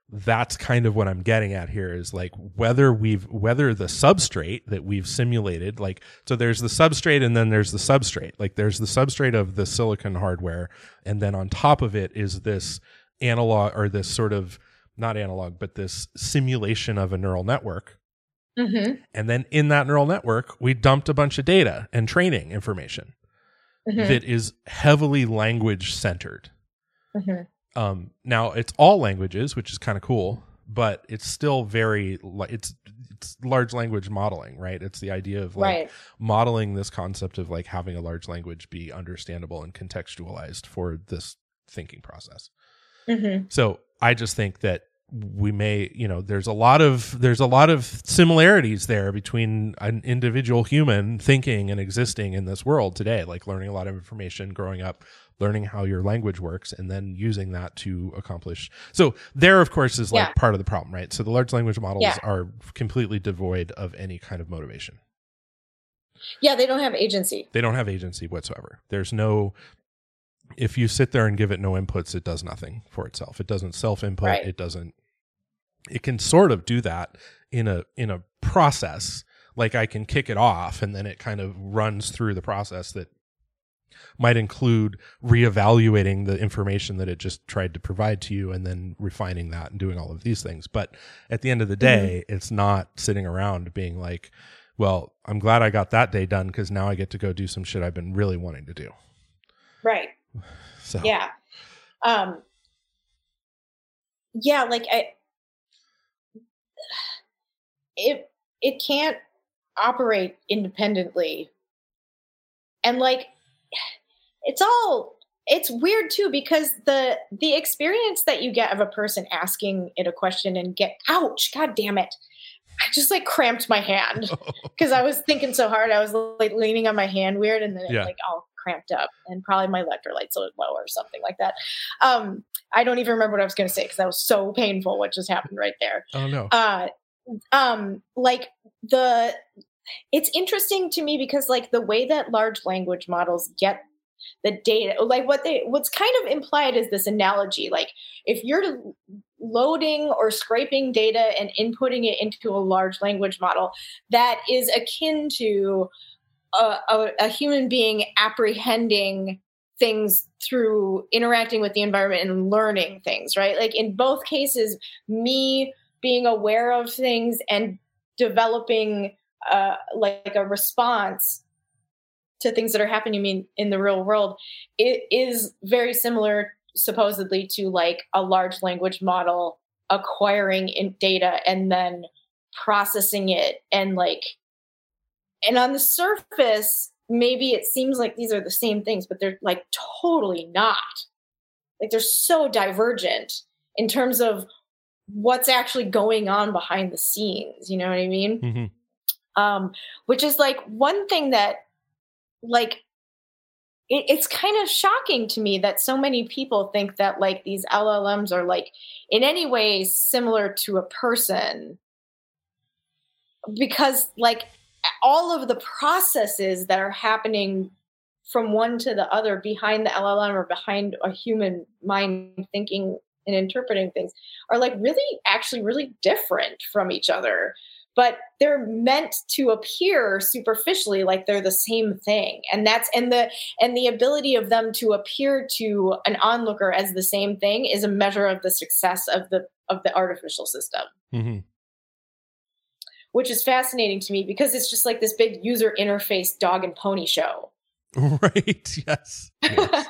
that's kind of what I'm getting at here is like whether we've whether the substrate that we've simulated, like, so there's the substrate and then there's the substrate, like there's the substrate of the silicon hardware, and then on top of it is this analog, or this sort of not analog, but this simulation of a neural network. Mm-hmm. And then in that neural network, we dumped a bunch of data and training information mm-hmm. that is heavily language centered. Mm-hmm. Um, now it's all languages, which is kind of cool, but it's still very, it's, it's large language modeling, right? It's the idea of like right. modeling this concept of like having a large language be understandable and contextualized for this thinking process. Mm-hmm. So I just think that we may, you know, there's a lot of, there's a lot of similarities there between an individual human thinking and existing in this world today, like learning a lot of information, growing up, learning how your language works, and then using that to accomplish. So there, of course, is like yeah. part of the problem, right? So the large language models yeah. are completely devoid of any kind of motivation. Yeah, they don't have agency. They don't have agency whatsoever. There's no, if you sit there and give it no inputs, it does nothing for itself. It doesn't self-input. Right. It doesn't, it can sort of do that in a, in a process. Like I can kick it off and then it kind of runs through the process that might include reevaluating the information that it just tried to provide to you and then refining that and doing all of these things. But at the end of the day, mm-hmm. it's not sitting around being like, well, I'm glad I got that day done because now I get to go do some shit I've been really wanting to do. Right. So yeah. Um, yeah, like I, it, it can't operate independently. And like, it's all, it's weird too, because the, the experience that you get of a person asking it a question and get, ouch, God damn it. I just like cramped my hand because I was thinking so hard. I was like leaning on my hand weird and then it yeah. like all cramped up and probably my electrolytes are low or something like that. Um, I don't even remember what I was going to say because that was so painful what just happened right there. Oh no. Uh, um, like the, it's interesting to me because like the way that large language models get the data, like what they, what's kind of implied is this analogy. Like if you're loading or scraping data and inputting it into a large language model, that is akin to a, a, a human being apprehending things through interacting with the environment and learning things, right? Like in both cases, me being aware of things and developing uh, like a response to things that are happening to me in the real world, it is very similar supposedly to like a large language model acquiring in data and then processing it. And like, and on the surface, maybe it seems like these are the same things, but they're like totally not. Like they're so divergent in terms of what's actually going on behind the scenes. You know what I mean? Mm-hmm. Um, which is like one thing that like, it, it's kind of shocking to me that so many people think that like these L L Ms are like in any way similar to a person, because like all of the processes that are happening from one to the other behind the L L M or behind a human mind thinking and interpreting things are like really actually really different from each other. But they're meant to appear superficially like they're the same thing. And that's, and the, and the ability of them to appear to an onlooker as the same thing is a measure of the success of the, of the artificial system, mm-hmm. which is fascinating to me because it's just like this big user interface dog and pony show. Right. Yes. yes.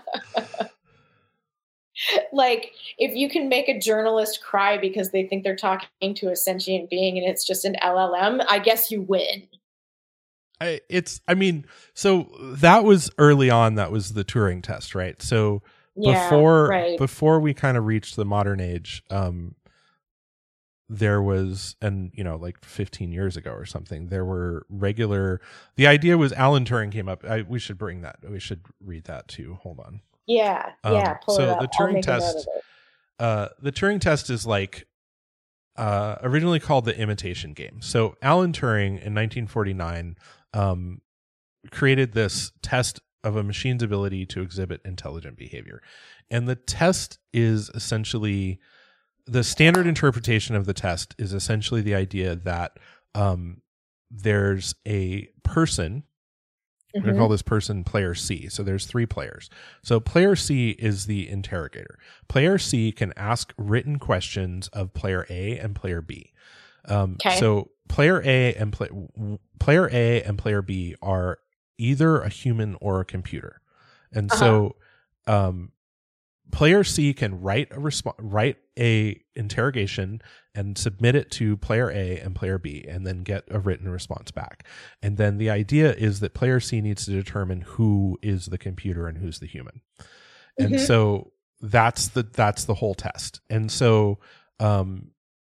Like if you can make a journalist cry because they think they're talking to a sentient being and it's just an L L M, I guess you win. I, it's, I mean, so that was early on. That was the Turing test, right? So yeah, before, right. before we kind of reached the modern age, um, there was, and you know, like fifteen years ago or something, there were regular, the idea was Alan Turing came up. I, we should bring that. We should read that too. Hold on. Yeah, yeah. Um, pull so it up. the Turing test, uh, the Turing test is like uh, originally called the imitation game. So Alan Turing in nineteen forty-nine um, created this test of a machine's ability to exhibit intelligent behavior, and the test is essentially the standard interpretation of the test is essentially the idea that um, there's a person. I'm going to call this person player C. So there's three players. So player C is the interrogator. Player C can ask written questions of player A and player B. Um, okay. So player A and play, player A and player B are either a human or a computer. And uh-huh. so um, player C can write a resp- write a interrogation and submit it to player A and player B, and then get a written response back. And then the idea is that player C needs to determine who is the computer and who's the human. And mm-hmm. so that's the that's the whole test. And so um,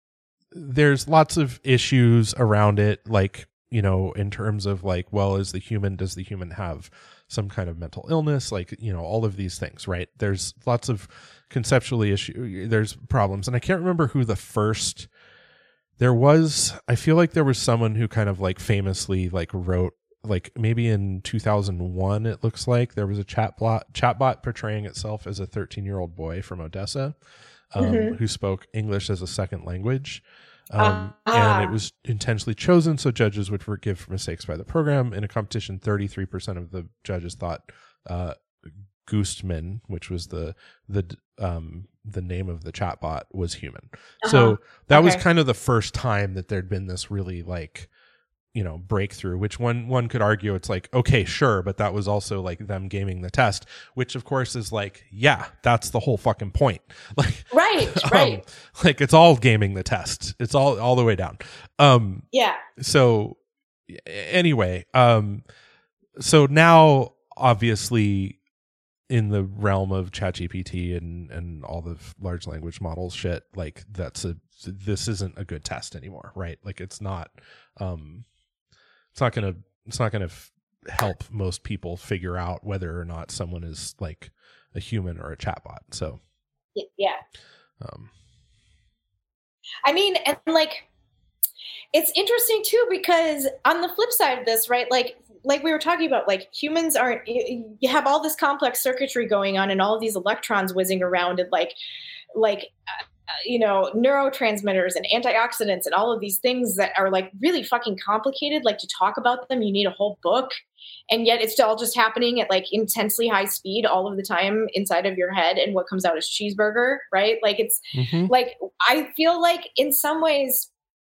there's lots of issues around it, like, you know, in terms of like, well, is the human, does the human have some kind of mental illness? Like, you know, all of these things, right? There's lots of conceptually issue. There's problems. And I can't remember who the first, there was, I feel like there was someone who kind of like famously like wrote, like maybe in two thousand one, it looks like there was a chatbot, chatbot portraying itself as a thirteen year old boy from Odessa um, mm-hmm. who spoke English as a second language. Um, uh, and it was intentionally chosen so judges would forgive mistakes by the program. In a competition, thirty-three percent of the judges thought uh, Goostman, which was the the um, the name of the chatbot, was human. Uh-huh. So that okay. was kind of the first time that there'd been this really like, you know, breakthrough, which one one could argue it's like, okay, sure, but that was also like them gaming the test, which of course is like, yeah, that's the whole fucking point. Like, right, um, right. Like it's all gaming the test. It's all all the way down. Um, yeah. So anyway, um, so now obviously in the realm of ChatGPT and and all the large language models shit, like that's a this isn't a good test anymore, right? Like it's not. Um, It's not gonna. It's not gonna f- help most people figure out whether or not someone is like a human or a chatbot. So, yeah. Um, I mean, and like, it's interesting too because on the flip side of this, right? Like, like we were talking about, like humans aren't. You have all this complex circuitry going on, and all of these electrons whizzing around, and like, like. Uh, you know, neurotransmitters and antioxidants and all of these things that are like really fucking complicated. Like to talk about them, you need a whole book. And yet it's all just happening at like intensely high speed all of the time inside of your head. And what comes out is cheeseburger, right? Like it's mm-hmm. like, I feel like in some ways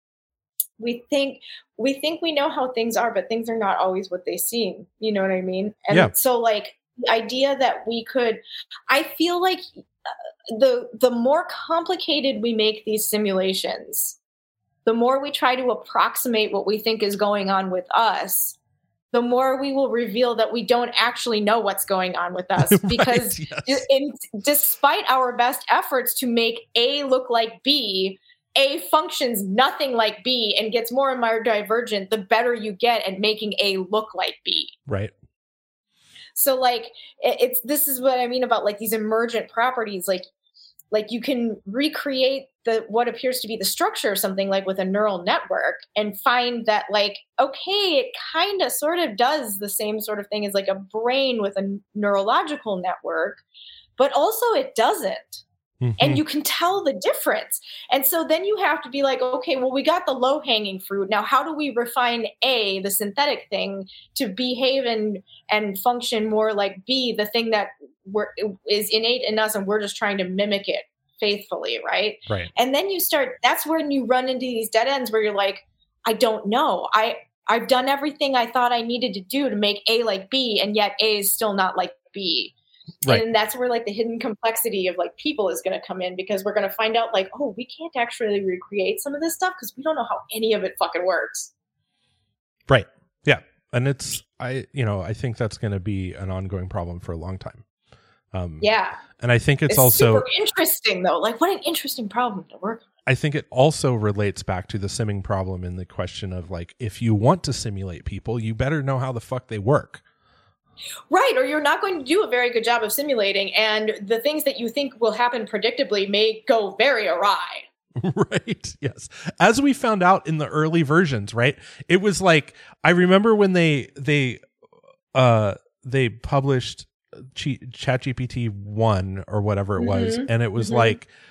we think, we think we know how things are, but things are not always what they seem. You know what I mean? And yeah. so like the idea that we could, I feel like the the more complicated we make these simulations, the more we try to approximate what we think is going on with us, the more we will reveal that we don't actually know what's going on with us. Because right, yes. in, despite our best efforts to make A look like B, A functions nothing like B and gets more and more divergent the better you get at making A look like B. Right. So like it, it's this is what I mean about like these emergent properties. Like like you can recreate the what appears to be the structure of something like with a neural network and find that like, okay, it kind of sort of does the same sort of thing as like a brain with a neurological network, but also it doesn't. Mm-hmm. And you can tell the difference. And so then you have to be like, okay, well, we got the low hanging fruit. Now, how do we refine A, the synthetic thing, to behave and, and function more like B, the thing that we're, is innate in us and we're just trying to mimic it faithfully, right? Right. And then you start, that's when you run into these dead ends where you're like, I don't know. I, I've done everything I thought I needed to do to make A like B, and yet A is still not like B. Right. And that's where like the hidden complexity of like people is going to come in, because we're going to find out like, oh, we can't actually recreate some of this stuff because we don't know how any of it fucking works. Right. Yeah. And it's, I, you know, I think that's going to be an ongoing problem for a long time. Um, yeah. And I think it's, it's also super interesting though. Like what an interesting problem to work on. I think it also relates back to the simming problem in the question of like, if you want to simulate people, you better know how the fuck they work. Right, or you're not going to do a very good job of simulating, and the things that you think will happen predictably may go very awry. Right, yes. As we found out in the early versions, right? It was like, I remember when they they uh they published ChatGPT one or whatever it was, mm-hmm. and it was mm-hmm. like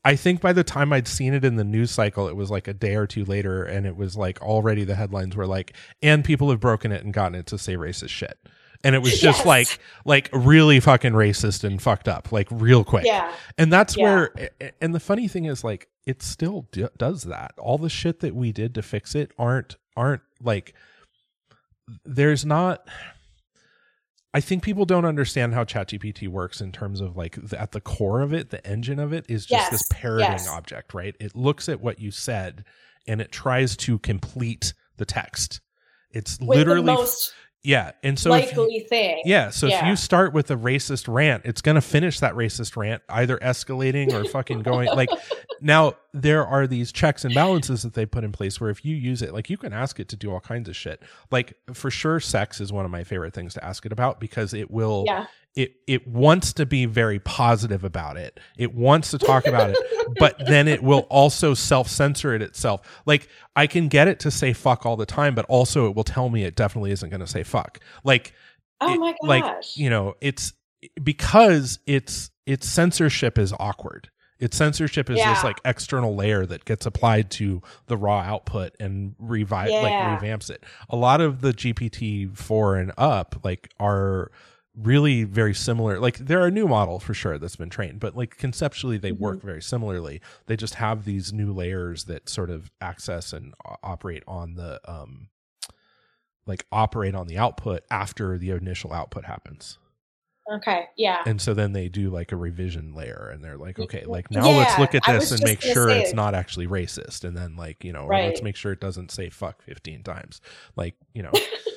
I think by the time I'd seen it in the news cycle, it was like a day or two later, and it was like already the headlines were like, and people have broken it and gotten it to say racist shit. And it was just yes. like, like really fucking racist and fucked up, like real quick. Yeah. And that's yeah. where, and the funny thing is like, it still d- does that. All the shit that we did to fix it aren't, aren't like, there's not, I think people don't understand how ChatGPT works in terms of like the, at the core of it, the engine of it is just yes. this parroting yes. object, right? It looks at what you said and it tries to complete the text. It's With literally the most yeah, and so likely if, thing. Yeah, so yeah. if you start with a racist rant, it's going to finish that racist rant either escalating or fucking going like. Now there are these checks and balances that they put in place where if you use it, like you can ask it to do all kinds of shit. Like for sure, sex is one of my favorite things to ask it about because it will. Yeah. It it wants to be very positive about it. It wants to talk about it, but then it will also self-censor it itself. Like I can get it to say fuck all the time, but also it will tell me it definitely isn't going to say fuck. Like, oh it, my gosh. like you know, it's because it's its censorship is awkward. Its censorship is yeah. this like external layer that gets applied to the raw output and revive yeah. like revamps it. A lot of the G P T four and up like are really very similar. Like there are a new model for sure that's been trained, but like conceptually they mm-hmm. work very similarly. They just have these new layers that sort of access and o- operate on the um like operate on the output after the initial output happens. Okay. Yeah. And so then they do like a revision layer and they're like, okay, like now yeah, let's look at this and make sure say. it's not actually racist. And then like, you know, right. or let's make sure it doesn't say fuck fifteen times. Like, you know,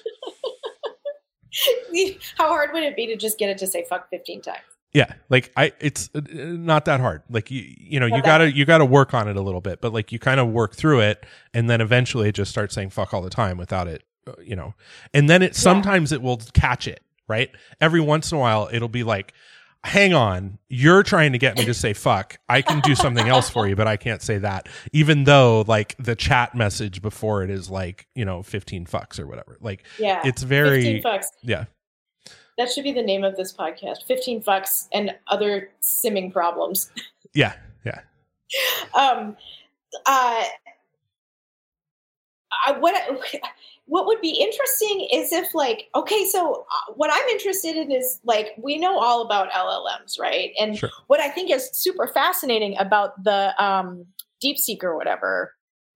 how hard would it be to just get it to say fuck fifteen times? Yeah, like I, it's not that hard. Like you, you know, you gotta, you gotta work on it a little bit, but like you kind of work through it, and then eventually it just starts saying fuck all the time without it, you know. And then it sometimes yeah. it will catch it, right? Every once in a while, it'll be like, hang on, you're trying to get me to say fuck. I can do something else for you, but I can't say that. Even though like the chat message before it is like, you know, fifteen fucks or whatever. Like, yeah, it's very, fifteen fucks. Yeah. That should be the name of this podcast. fifteen fucks and other simming problems. Yeah. Yeah. um, uh, I, what, what would be interesting is if like, okay, so uh, what I'm interested in is like, we know all about L L Ms, right? And sure. what I think is super fascinating about the um, DeepSeek or whatever,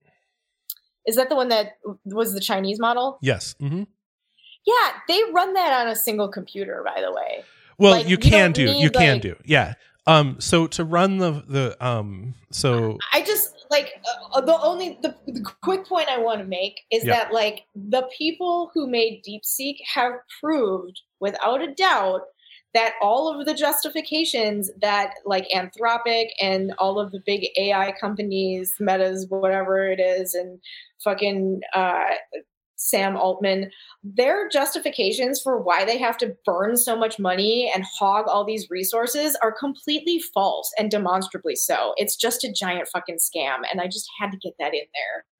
is that the one that was the Chinese model? Yes. Mm-hmm. Yeah, they run that on a single computer, by the way. Well, like, you can you do. You can like, do. Yeah. Um, so to run the, the, um, so I just like uh, the only, the, the quick point I want to make is yeah. that like the people who made DeepSeek have proved without a doubt that all of the justifications that like Anthropic and all of the big A I companies, Metas, whatever it is, and fucking, uh, Sam Altman, their justifications for why they have to burn so much money and hog all these resources are completely false and demonstrably so. It's just a giant fucking scam. And I just had to get that in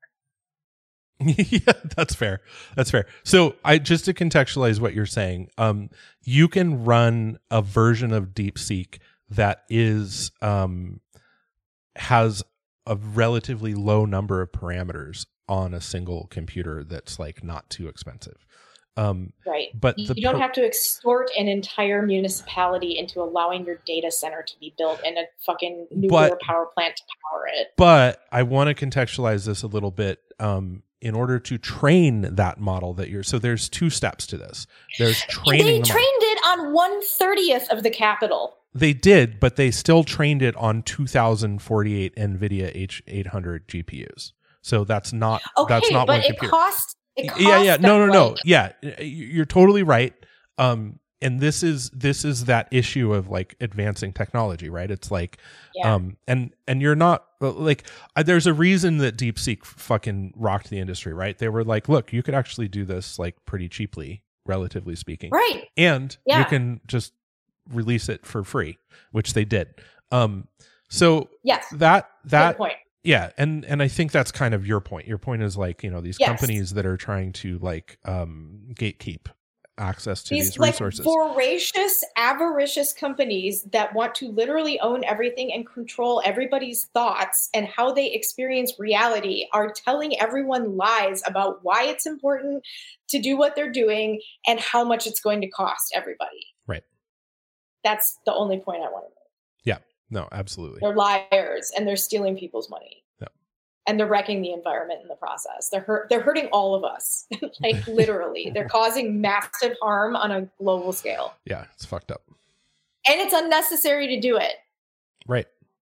there. Yeah, that's fair. That's fair. So I just to contextualize what you're saying, um, you can run a version of DeepSeek that is um, has a relatively low number of parameters on a single computer that's like not too expensive. Um, right. But you the don't per- have to extort an entire municipality into allowing your data center to be built and a fucking nuclear but, power plant to power it. But I want to contextualize this a little bit. Um, in order to train that model that you're, so there's two steps to this. There's training. They the trained model. it on one thirtieth of the capital. They did, but they still trained it on two thousand forty-eight NVIDIA H eight hundred G P Us. So that's not okay, that's not but one it computer. Cost, it costs yeah, yeah, no, no, them, no. like, yeah, you're totally right. Um, and this is this is that issue of like advancing technology, right? It's like, yeah. um, and and you're not like uh, there's a reason that DeepSeek fucking rocked the industry, right? They were like, look, you could actually do this like pretty cheaply, relatively speaking, right? And yeah. you can just release it for free, which they did. Um, so yes, that that. Good point. Yeah, and and I think that's kind of your point. Your point is like, you know, these yes. companies that are trying to like um, gatekeep access to these, these like resources. voracious, avaricious companies that want to literally own everything and control everybody's thoughts and how they experience reality are telling everyone lies about why it's important to do what they're doing and how much it's going to cost everybody. Right. That's the only point I want to make. Yeah. No, absolutely. They're liars and they're stealing people's money. Yeah. And they're wrecking the environment in the process. They're hurt, they're hurting all of us. Like literally. They're causing massive harm on a global scale. Yeah, it's fucked up. And it's unnecessary to do it. Right.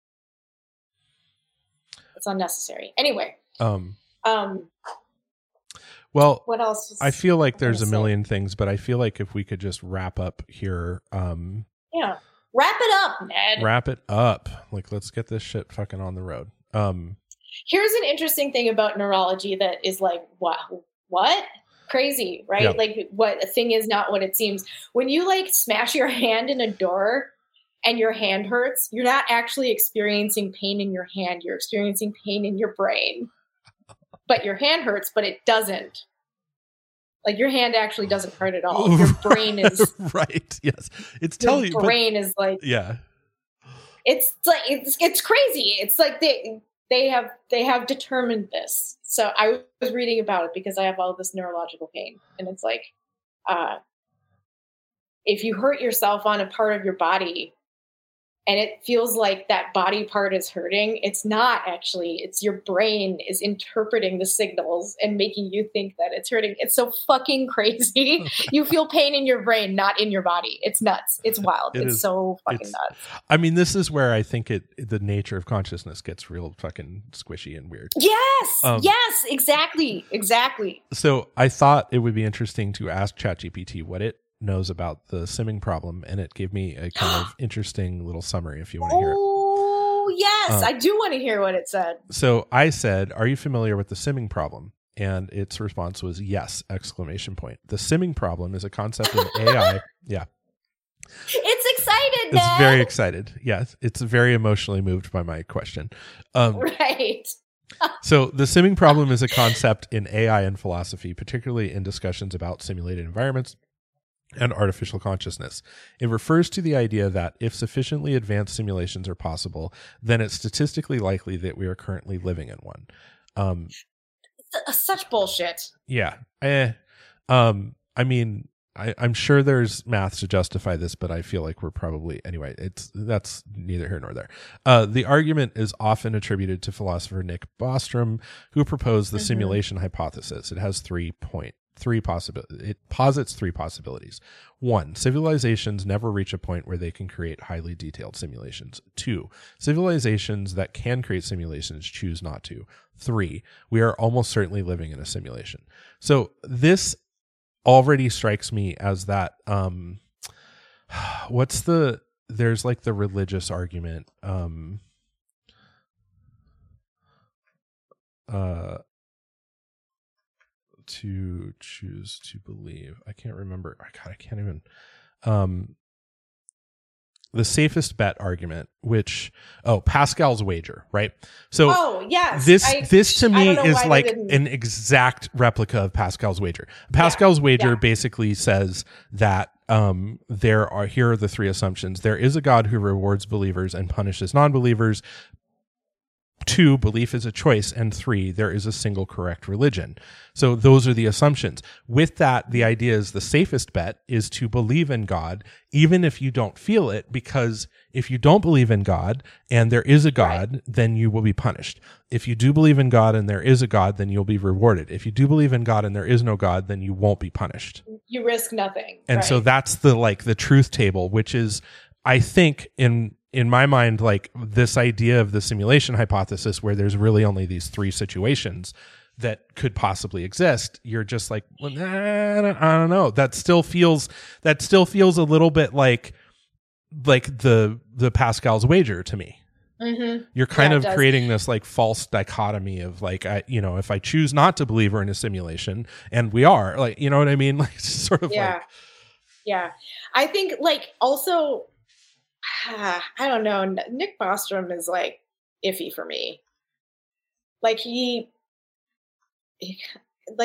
It's unnecessary. Anyway. Um Um Well, what else? Was I feel like there's a say? million things, but I feel like if we could just wrap up here, um Yeah. Wrap it up, Ned. wrap it up. Like, let's get this shit fucking on the road. Um Here's an interesting thing about neurology that is like, what? What? Crazy, right? Yeah. Like, what a thing is not what it seems. When you like smash your hand in a door and your hand hurts, you're not actually experiencing pain in your hand. You're experiencing pain in your brain. But your hand hurts, but it doesn't. Like, your hand actually doesn't hurt at all. Your brain is right. Yes, it's your telling you. brain but, is like yeah. It's like it's it's crazy. It's like they they have they have determined this. So I was reading about it because I have all this neurological pain, and it's like, uh, if you hurt yourself on a part of your body, and it feels like that body part is hurting, it's not actually. It's your brain is interpreting the signals and making you think that it's hurting. It's so fucking crazy. You feel pain in your brain, not in your body. It's nuts. It's wild. It it's is, so fucking it's, nuts. I mean, this is where I think it the nature of consciousness gets real fucking squishy and weird. Yes. Um, yes. Exactly. Exactly. So I thought it would be interesting to ask ChatGPT what it knows about the simming problem, and it gave me a kind of interesting little summary if you want to hear it. Oh, yes. Um, I do want to hear what it said. So I said, "Are you familiar with the simming problem?" And its response was yes, exclamation point. The simming problem is a concept in A I. Yeah. It's excited, It's Ned. very excited. Yes. It's very emotionally moved by my question. Um, Right. So the simming problem is a concept in A I and philosophy, particularly in discussions about simulated environments and artificial consciousness. It refers to the idea that if sufficiently advanced simulations are possible, then it's statistically likely that we are currently living in one. Um, Such bullshit. yeah. Eh. Um, I mean, I, I'm sure there's math to justify this, but I feel like we're probably anyway. It's that's neither here nor there. Uh, the argument is often attributed to philosopher Nick Bostrom, who proposed the mm-hmm. simulation hypothesis. It has three point three possibilities. It posits three possibilities. One, civilizations never reach a point where they can create highly detailed simulations. Two, civilizations that can create simulations choose not to. Three, we are almost certainly living in a simulation. So this already strikes me as that, um, what's the, there's like the religious argument, um, uh, to choose to believe. I can't remember. God, I can't even, um, the safest bet argument, which, oh, Pascal's wager, right? So oh, yes. this, I, this to me is like didn't... an exact replica of Pascal's wager. Pascal's yeah, wager yeah. basically says that, um, there are, here are the three assumptions. There is a God who rewards believers and punishes non-believers. Two, belief is a choice. And three, there is a single correct religion. So those are the assumptions. With that, the idea is the safest bet is to believe in God, even if you don't feel it, because if you don't believe in God and there is a God, right. then you will be punished. If you do believe in God and there is a God, then you'll be rewarded. If you do believe in God and there is no God, then you won't be punished. You risk nothing. And right. so that's the, like the truth table, which is, I think in, in my mind, like this idea of the simulation hypothesis where there's really only these three situations that could possibly exist, you're just like, well, nah, I, don't, I don't know. That still feels, that still feels a little bit like, like the, the Pascal's wager to me. Mm-hmm. You're kind yeah, of creating this like false dichotomy of like, I, you know, if I choose not to believe we're in a simulation, and we are, like, you know what I mean? Like, it's sort of yeah. like, yeah. I think like also, I don't know. Nick Bostrom is like iffy for me. Like he, he, like the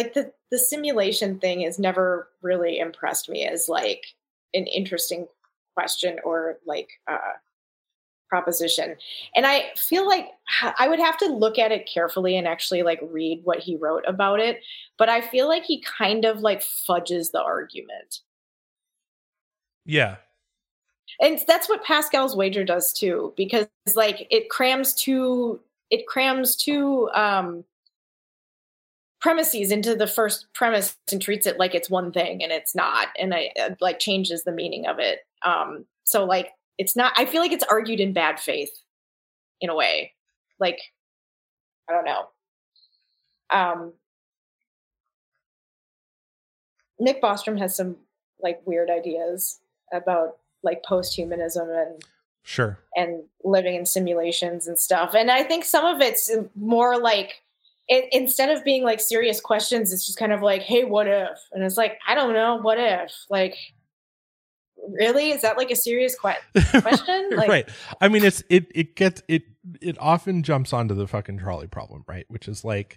the simulation thing has never really impressed me as like an interesting question or like uh proposition. And I feel like I would have to look at it carefully and actually like read what he wrote about it. But I feel like he kind of like fudges the argument. Yeah. And that's what Pascal's wager does too, because like it crams two, it crams two um, premises into the first premise and treats it like it's one thing and it's not. And I uh, like changes the meaning of it. Um, so like, it's not, I feel like it's argued in bad faith in a way. Like, I don't know. Um, Nick Bostrom has some like weird ideas about like post-humanism and sure. and living in simulations and stuff. And I think some of it's more like, it, instead of being like serious questions, it's just kind of like, hey, what if? And it's like, I don't know, what if? Like, really? Is that like a serious que- question? Like, right. I mean, it's it it gets it it often jumps onto the fucking trolley problem, right? Which is like,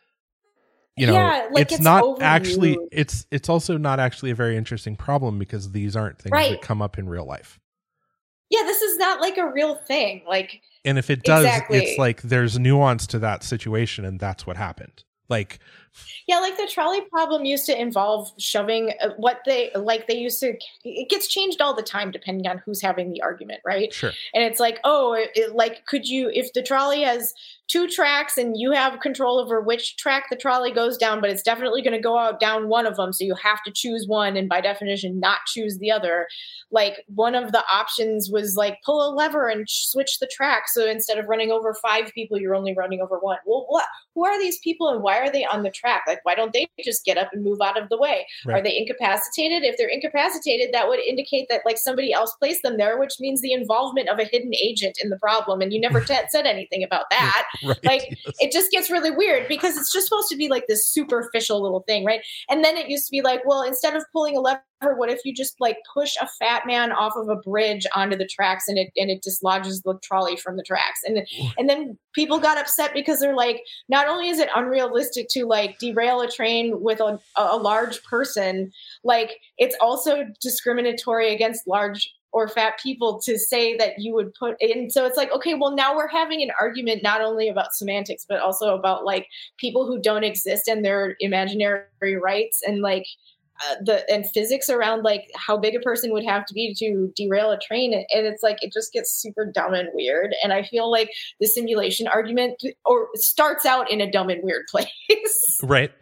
you know, yeah, like it's, it's not overused. actually it's it's also not actually a very interesting problem because these aren't things right. that come up in real life. Yeah, this is not like a real thing. Like, and if it does, exactly. it's like there's nuance to that situation, and that's what happened. Like, yeah, like the trolley problem used to involve shoving uh, what they like. They used to. It gets changed all the time depending on who's having the argument, right? Sure. And it's like, oh, it, it, like, could you, if the trolley has two tracks and you have control over which track the trolley goes down, but it's definitely going to go out down one of them, so you have to choose one, and by definition, not choose the other. Like, one of the options was like pull a lever and switch the track, so instead of running over five people, you're only running over one. Well, what? Who are these people, and why are they on the track? Like, why don't they just get up and move out of the way? Right. Are they incapacitated? If they're incapacitated, that would indicate that like somebody else placed them there, which means the involvement of a hidden agent in the problem. And you never t- said anything about that. Right. Like, yes. It just gets really weird because it's just supposed to be like this superficial little thing, right? And then it used to be like, well, instead of pulling a lever, what if you just like push a fat man off of a bridge onto the tracks and it and it dislodges the trolley from the tracks? And and then people got upset because they're like, not only is it unrealistic to like derail a train with a, a large person, like it's also discriminatory against large or fat people to say that you would put in. So it's like, okay, well, now we're having an argument not only about semantics, but also about like people who don't exist and their imaginary rights and like uh, the and physics around like how big a person would have to be to derail a train. And it's like, it just gets super dumb and weird. And I feel like the simulation argument or starts out in a dumb and weird place. Right.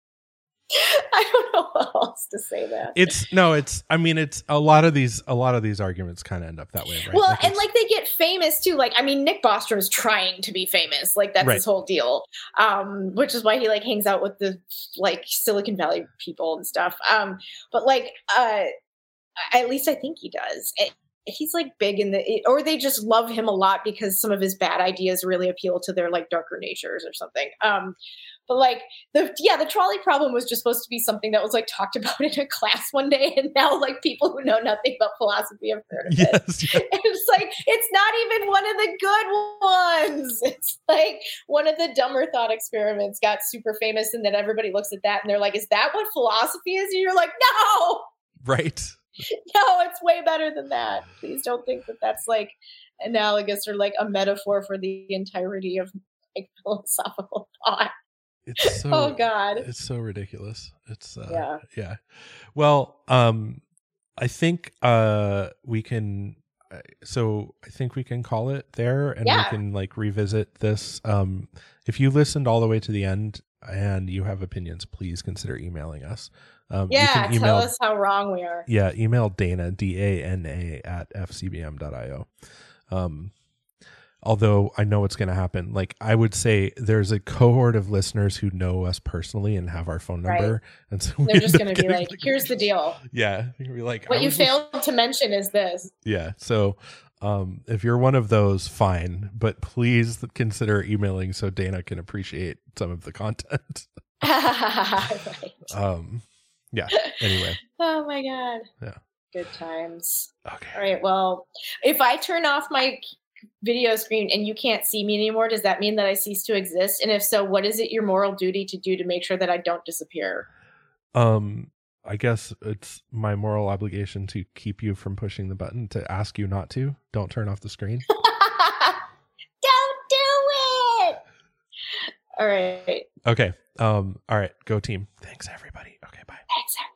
I don't know how else to say that. It's no, it's, I mean, it's a lot of these, a lot of these arguments kind of end up that way, right? Well, like and like they get famous too. Like, I mean, Nick Bostrom is trying to be famous. Like that's right. His whole deal. Um, which is why he like hangs out with the like Silicon Valley people and stuff. Um, but like, uh, at least I think he does. It, he's like big in the, or they just love him a lot because some of his bad ideas really appeal to their like darker natures or something. Um, But like the yeah, the trolley problem was just supposed to be something that was like talked about in a class one day, and now like people who know nothing about philosophy have heard of yes, it. Yes. And it's like it's not even one of the good ones. It's like one of the dumber thought experiments got super famous, and then everybody looks at that and they're like, "Is that what philosophy is?" And you're like, "No, right? No, it's way better than that. Please don't think that that's like analogous or like a metaphor for the entirety of like philosophical thought." It's so, oh God, it's so ridiculous. It's uh, yeah, yeah. Well, um, I think uh, we can. Uh, so I think we can call it there, and yeah. we can like revisit this. Um, if you listened all the way to the end and you have opinions, please consider emailing us. Um, yeah, you can email, tell us how wrong we are. Yeah, email Dana D A N A at f c b m dot i o. Um, although I know what's going to happen. Like I would say there's a cohort of listeners who know us personally and have our phone number. Right. And so they're just going to be like, like, here's the deal. Yeah. You're be like, what you failed just... to mention is this. Yeah. So um, if you're one of those, fine, but please consider emailing so Dana can appreciate some of the content. Right. Um, yeah. Anyway. Oh my God. Yeah. Good times. Okay. All right. Well, if I turn off my video screen and you can't see me anymore, does that mean that I cease to exist? And if so, what is it your moral duty to do to make sure that I don't disappear? Um, I guess it's my moral obligation to keep you from pushing the button, to ask you not to. Don't turn off the screen. Don't do it. All right. Okay. Um, all right. Go team. Thanks, everybody. Okay, bye. Thanks, everybody.